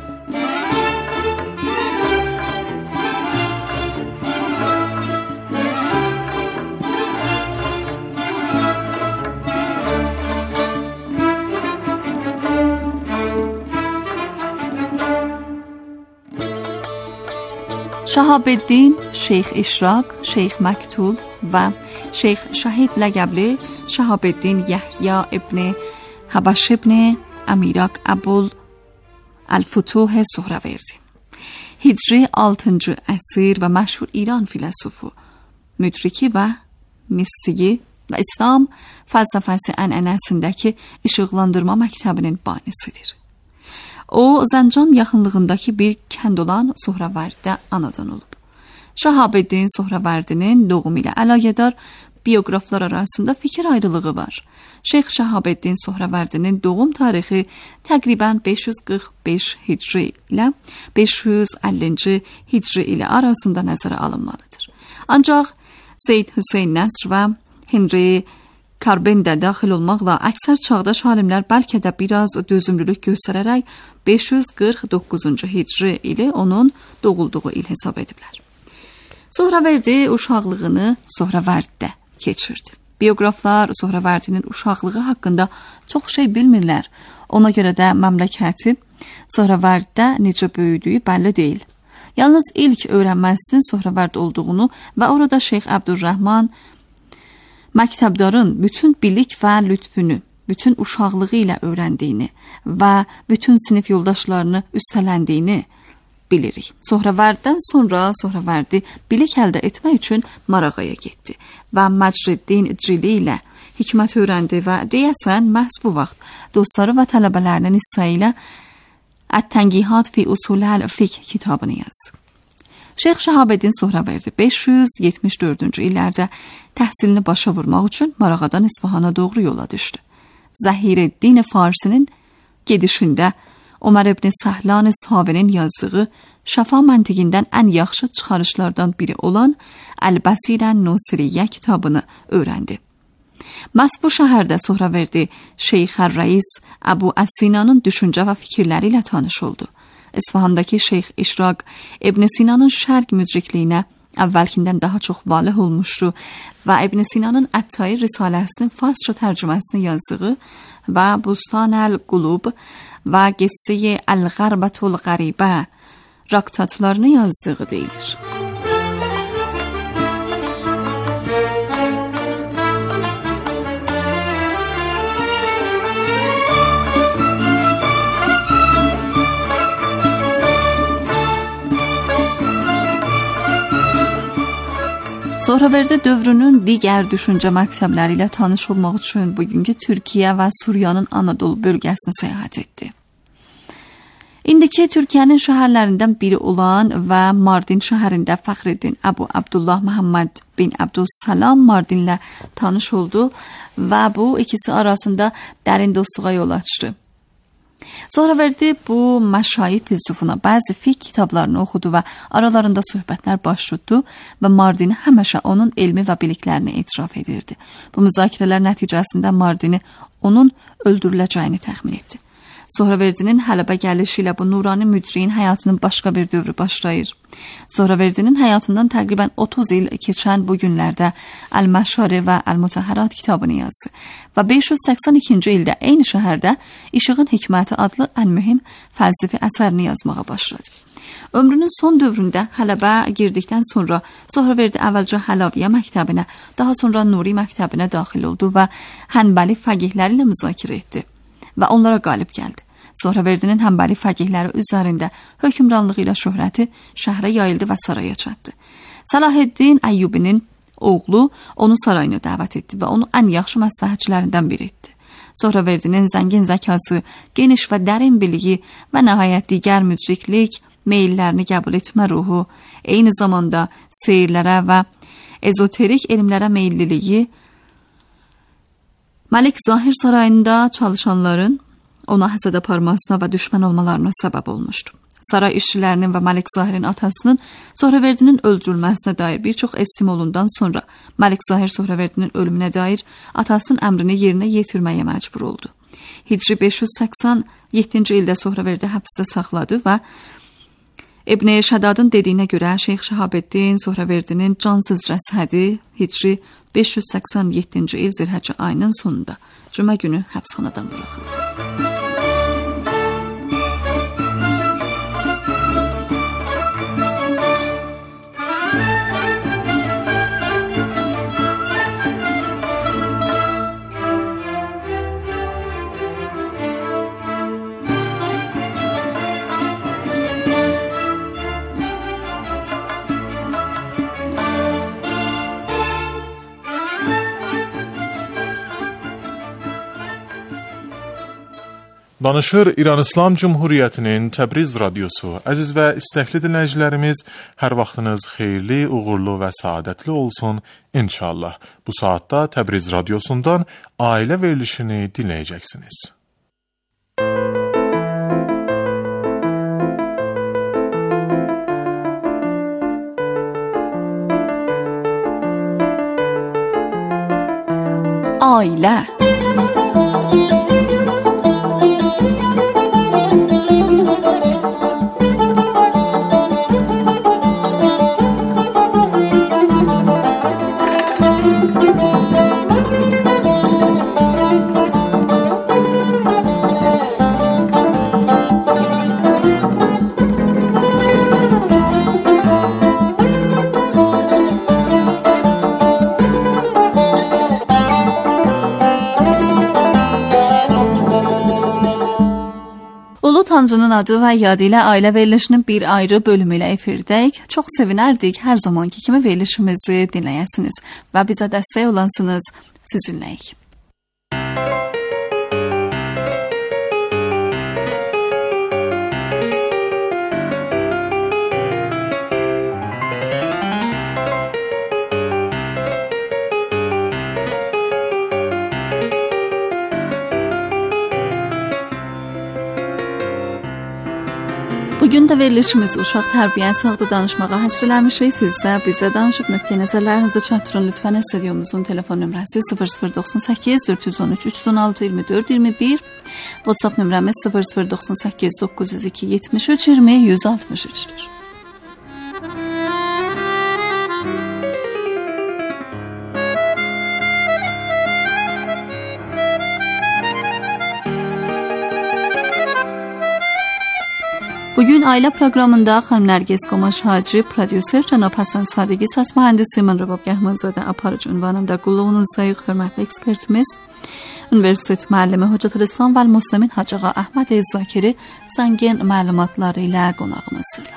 Şahabeddin, Şeyx İşraq, Şeyx Məktul və Şeyx Şahid ləqəbli Şahabeddin Yəhya ibn Habaş ibn Əmiraq Əbul Əl-Futuh Sohraverdi. Hicri 6-cı əsr və məşhur İran filosofu, müdriki və mistiki və İslam fəlsəfəsi ənənəsindəki işıqlandırma məktəbinin banisidir. O, Zəncan yaxınlığındakı bir kənd olan Sohravərdidə anadan olub. Şahabeddin Sohraverdinin doğumu ilə əlaqədar bioqraflar arasında fikir ayrılığı var. Şeyx Şahabeddin Sohraverdinin doğum tarixi təqribən 545 Hicri ilə 550-ci Hicri ilə arasında nəzərə alınmalıdır. Ancaq Zeyd Hüseyn Nəsr və Henry Karbində daxil olmaqla əksər çağdaş alimlər bəlkə də biraz dözümlülük göstərərək 549-cu Hicri ili onun doğulduğu il hesab ediblər. Sohraverdi uşaqlığını Sohravərddə keçirdi. Bioqraflar Sohraverdinin uşaqlığı haqqında çox şey bilmirlər. Ona görə də məmləkəti Sohravərddə necə böyüdüyü bəlli deyil. Yalnız ilk öyrənməsinin Sohravərd olduğunu və orada Şeyx Əbdurrahman məktəbdarın bütün bilik və lütfünü, bütün uşaqlığı ilə öyrəndiyini və bütün sinif yoldaşlarını üstələndiyini bilirik. Sohravərddən sonra Sohraverdi bilik əldə etmək üçün Marağaya getdi və Məcriddin Cili ilə hikmət öyrəndi və deyəsən məhz bu vaxt dostları və tələbələrinin hissə ilə Ət-Tənqihat fi Usuləl Fiqh kitabını yazdı. Şeyx Şahabeddin Sohraverdi 574-cü illərdə təhsilini başa vurmaq üçün Marağadan İsfahana doğru yola düşdü. Zəhireddin Farsinin gedişində Ömər ibn Səhlan Savinin yazdığı şəfa məntiqindən ən yaxşı çıxarışlardan biri olan Əl-Bəsirən Nusiriyyə kitabını öyrəndi. Məhz bu şəhərdə Sohraverdi Şeyx Ər-Rəis Əbu Əs-Sinanın düşüncə və fikirləri ilə tanış oldu. İsfahandakı Şeyx İşraq İbn Sinanın şərq müdrikliyinə əvvəlkindən daha çox valih olmuşdu və İbn Sinanın Ət-Tayir risaləsinin farsça tərcüməsini yazdığı və Bustan-əl-Qulub və Qissə-i Əl-Qərbətul Qəribə raktatlarını yazdığı deyilir. Sohraverdi dövrünün digər düşüncə məktəbləri ilə tanış olmaq üçün bugünkü Türkiyə və Suriyanın Anadolu bölgəsini səyahət etdi. İndiki Türkiyənin şəhərlərindən biri olan və Mardin şəhərində Fəxreddin Əbu Abdullah Məhəmməd bin Abdussalam Mardinlə tanış oldu və bu ikisi arasında dərin dostluğa yol açdı. Sohraverdi bu məşayix filsufuna bəzi fiqh kitablarını oxudu və aralarında söhbətlər baş tutdu və Mardini həmişə onun elmi və biliklərini etiraf edirdi. Bu müzakirələr nəticəsində Mardini onun öldürüləcəyini təxmin etdi. Sohraverdinin Hələbə gəlişi ilə bu nurani mücriyin həyatının başqa bir dövrü başlayır. Sohraverdinin həyatından təqribən 30 il keçən bu günlərdə Əl-Məşari və Əl-Mütəhhərat kitabını yazdı və 582-ci ildə eyni şəhərdə İşığın Hikməti adlı ən mühüm fəlsəfi əsərini yazmağa başladı. Ömrünün son dövründə Hələbə girdikdən sonra Sohraverdi əvvəlcə Həlaviyyə məktəbinə, daha sonra Nuri məktəbinə daxil oldu və Hənbəli fəqihləri ilə müzakirə etdi və onlara qalib gəldi. Sohraverdinin Hənbəli fəqihləri üzərində hökmranlığı ilə şöhrəti şəhrə yayıldı və saraya çatdı. Salaheddin Əyyubinin oğlu onu sarayına dəvət etdi və onu ən yaxşı məsləhətçilərindən biri etdi. Sohraverdinin zəngin zəkası, geniş və dərin biliyi və nəhayət digər müdriklik, meyillərini qəbul etmə ruhu, eyni zamanda seyirlərə və ezoterik elmlərə meyilliliyi, Məlik Zahir sarayında çalışanların ona həsəd aparmasına və düşmən olmalarına səbəb olmuşdu. Saray işçilərinin və Məlik Zahirin atasının Sohraverdinin öldürülməsinə dair bir çox estimolundan sonra Məlik Zahir Sohraverdinin ölümünə dair atasının əmrini yerinə yetirməyə məcbur oldu. Hicri 587-ci ildə Sohraverdi həbsdə saxladı və İbn-i Şədadın dediyinə görə Şeyx Şəhabəddin Sohraverdinin cansız cəsədi Hicri 587-ci il Zilhəccə ayının sonunda cümə günü həbsxanadan buraxıldı. Danışır İran İslam Cumhuriyyətinin Təbriz radiosu. Əziz və istəkli dinləyicilərimiz, hər vaxtınız xeyirli, uğurlu və saadətli olsun inşallah. Bu saatda Təbriz radiosundan ailə verilişini dinləyəcəksiniz. Ailə. Tanrının adı və yadı ilə ailə verilişinin bir ayrı bölümü ilə efirdəyik. Çox sevinərdik hər zamanki kimi verilişimizi dinləyəsiniz və bizə dəstək olansınız, sizinləyik. Bugün də verilişimiz uşaq tərbiyəsi haqqında danışmağa həsr eləmişik. Siz də bizə danışıb nöqtə-nəzərlərinizi çatdırın lütfən. Stüdyomuzun telefon nömrəsi 0098 413 316 24 21, WhatsApp nömrəmiz 0098 902 73 20 163-dür. Bugün ailə proqramında xanım Nərgiz Qomaş Hacı, prodüser cənab Həsən Sadiqi, səs mühəndisi mən Rəbab Gərmanzadə, aparıcı ünvanında qulluğunuzdayıq, hörmətli ekspertimiz, Universitet müəllimi Hocatül İslam və Müslimin Hacı Ağa Əhməd Zakiri zəngin məlumatları ilə qonağımızdırlar.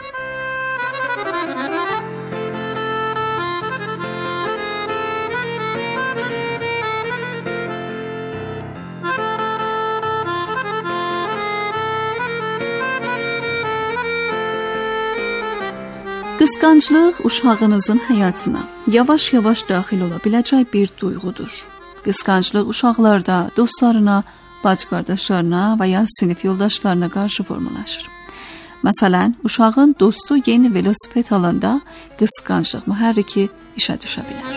Qısqanclıq uşağınızın həyatına yavaş-yavaş daxil ola biləcək bir duyğudur. Qısqanclıq uşaqlarda dostlarına, bacı-qardaşlarına və ya sinif yoldaşlarına qarşı formalaşır. Məsələn, uşağın dostu yeni velosiped alanda qısqanclıq mühərriki işə düşə bilər.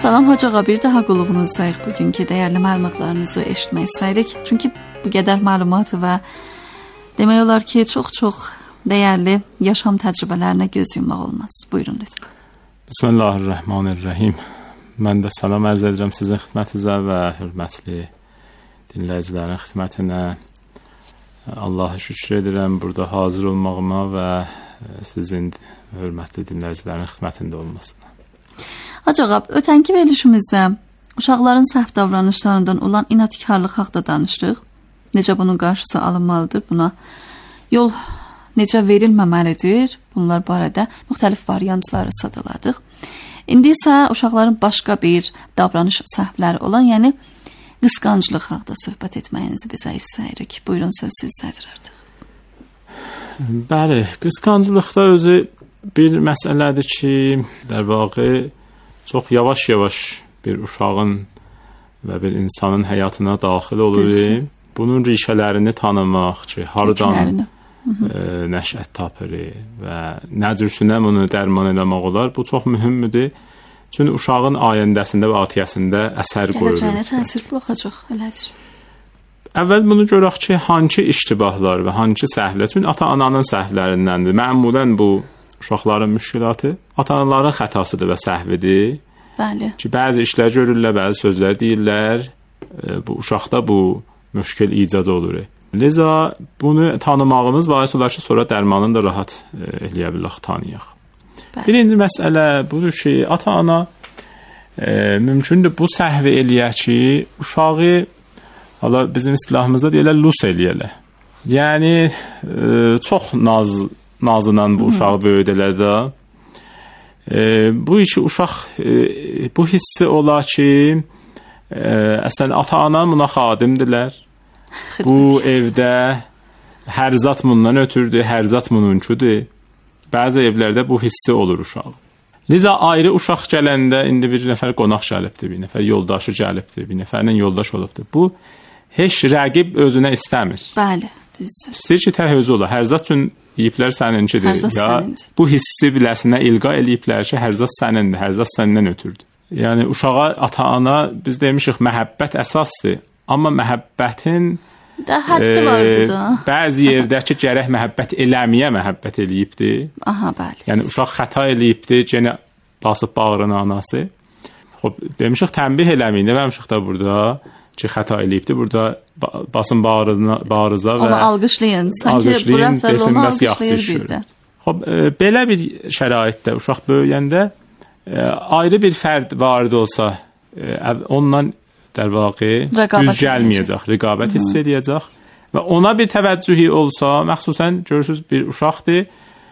Salam Hacı ağa, bir daha qulluğunuzdayıq bugünkü dəyərli məlumatlarınızı eşitmək istəyirik. Çünki bu qədər məlumat və demək olar ki, çox dəyərli yaşam təcrübələrinə göz yummaq olmaz. Buyurun lütfən. Bismillahirrahmanirrahim. Mən də salam ərz edirəm sizin xidmətinizə və hörmətli dinləyicilərin xidmətinə. Allah'a şükür edirəm burada hazır olmağıma və sizin hörmətli dinləyicilərin xidmətində olmasına. Hacı ağa, ötənki verilişimizdə uşaqların səhv davranışlarından olan inadkarlıq haqqında danışdıq. Necə bunun qarşısı alınmalıdır, buna yol necə verilməməlidir, bunlar barədə müxtəlif variantları sadaladıq. İndi isə uşaqların başqa bir davranış səhvləri olan, yəni qısqanclıq haqqında söhbət etməyinizi bizə istəyirik. Buyurun, söz sizdədir artıq. Bəli, qısqanclıqda özü bir məsələdir ki, der vaqi çox yavaş-yavaş bir uşağın və bir insanın həyatına daxil olur. Bunun rişələrini tanımaq ki, haradan nəşət tapır və nə cürsünə bunu dərman eləmək olar, bu çox mühümdür. Çünki uşağın ayəndəsində və atiyəsində əsər qoyulur. Gələcəyinə təsir buraxacaq, elədir. Əvvəl bunu görək ki, hansı iştibahlar və hansı səhvlər, çünki ata-ananın səhvlərindəndir. Məmulən bu uşaqların müşkilatı ata-anaların xətasıdır və səhvidir. Bəli. Ki, bəzi işlər görürlər, bəzi sözlər deyirlər, bu uşaqda bu müşkil icad olur. Liza bunu tanımağımız bais olar ki, sonra dərmanını da rahat eləyə bilək, tanıyaq. Bəli. Birinci məsələ budur ki, ata-ana mümkündür bu səhvi eləyə ki, uşağı bizim istilahımızda deyirlər, lus eləyələr. Yəni, çox nazla bu uşağı böyüdələr də. Bu işi uşaq, bu hissi ola ki, əslən, ata-ana buna xadimdirlər. Bu evdə hər zat bundan ötürdür, hər zat bununkudur. Bəzi evlərdə bu hissi olur uşaq. Liza ayrı uşaq gələndə, indi bir nəfər qonaq gəlibdir, bir nəfər yoldaşı gəlibdir, bir nəfərlə yoldaş olubdur. Bu, heç rəqib özünə istəmir. Bəli, düzdür. İstəyir ki, tək özü ola. Hər zat üçün deyiblər səninkidir. Hər zat sənindir. Bu hissi biləsinə ilqa eləyiblər ki, hər zat sənindir, hər zat səndən ötürdür. Yəni, uşağa, ata-ana, biz demişik, məhəbbət əsasdır. Amma məhəbbətin həddi vardır da. Bəzi yerdəki gərək məhəbbət eləməyə məhəbbət eləyibdir. Aha, bəli. Yəni, uşaq xəta eləyibdir, genə basıb bağırın anası. Demişik, tənbih eləməyin, deməmişik da burada ki, xəta eləyibdir. Burada basın bağırıza və onu alqışlayın. Sanki bu rəftar onu alqışlayır bir də. Belə bir şəraitdə uşaq böyüyəndə ayrı bir fərd varid olsa, ondan der vaqi düz gəlməyəcək, rəqabət hiss edəcək və ona bir təvəccühü olsa, məxsusən görürsünüz bir uşaqdır.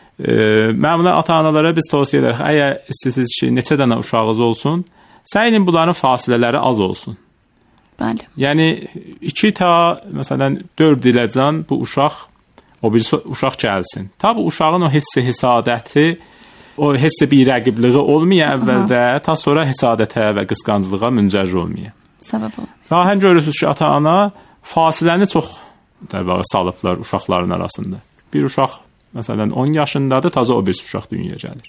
Məmulən ata-analara biz tövsiyə edərik, əgər istəyirsiniz ki, neçə dənə uşağınız olsun, sənin bunların fasilələri az olsun. Bəli. Yəni 2 ta məsələn 4 iləcən bu uşaq o bir uşaq gəlsin. Ta bu uşağın o hissi hisadəti, o hissi bir rəqibliyi olmaya əvvəldə, ta sonra hisadətə və qısqanclığa müncər olmaya. Səbəb olur. Rahən görürsünüz ki, ata-ana fasiləni çox salıblar uşaqların arasında. Bir uşaq məsələn 10 yaşındadır, taza o bir uşaq dünyaya gəlir.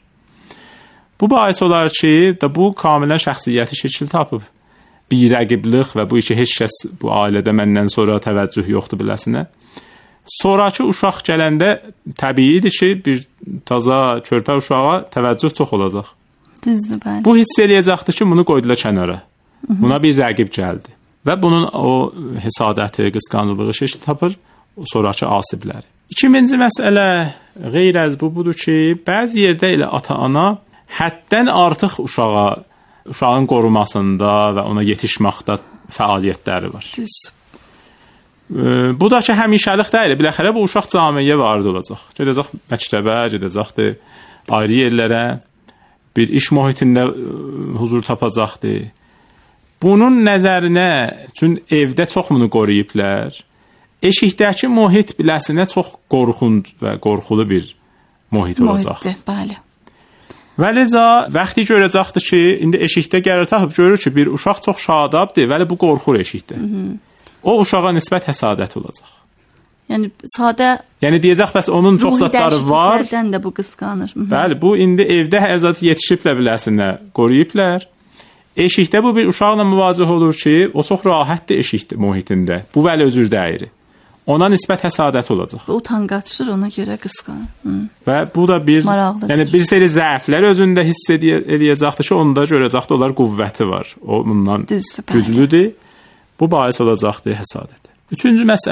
Bu bahis olar ki, bu kamilən şəxsiyyəti şəkil tapıb. Bir rəqiblik və bu iki heç kəs bu ailədə məndən sonra təvəccüh yoxdur biləsinə. Sonraki uşaq gələndə təbiidir ki, bir taza körpə uşağa təvəccüh çox olacaq. Düzdür, bəli. Bu hiss eləyəcəkdir ki, bunu qoydular kənara. Buna bir rəqib gəldi. Və bunun o hisadəti, qısqanclığı şəkil tapır, sonraki asibləri. İkinci məsələ qeyr az budur ki, bəzi yerdə elə ata-ana həddən artıq uşağın qorumasında və ona yetişməkdə fəaliyyətləri var. Düzdür. Bu da ki, həmişəlik deyil. Biləxərə bu uşaq camiyə varid olacaq. Gedəcək məktəbə, gedəcəkdir ayrı yerlərə, bir iş mühitində huzur tapacaqdır. Bunun nəzərinə, çünki evdə çox bunu qoruyublar, eşikdəki mühit biləsinə çox qorxund və qorxulu bir mühit olacaq. Mühitdir, bəli. Və liza, vaxtı görəcəkdir ki, indi eşikdə gəlir tapıb görür ki, bir uşaq çox şadabdır, vəli bu qorxur eşikdə. O uşağa nisbət həsadət olacaq. Yəni sadə... Yəni deyəcək, bəs onun çox zatları var. Ruhi dəyişikliklərdən də bu qısqanır. Bəli, bu indi evdə hər zat yetişiblə biləsinə qoruyublar. eşikdə bu bir uşaqla müvaciə olur ki, o çox rahatdır eşik mühitində. Bu vəli özür dəyir. Ona nisbət həsadət olacaq. Utanqaçdır, ona görə qısqanır. Və bu da bir, maraqlıdır. yəni bir seri zəiflər özündə hiss eləyəcəkdir ki, onda görəcəkdir, onlar qüvvəti var. O bundan güclüdür. Bu bahis olacaqdır həsadət. Üçüncü məsələ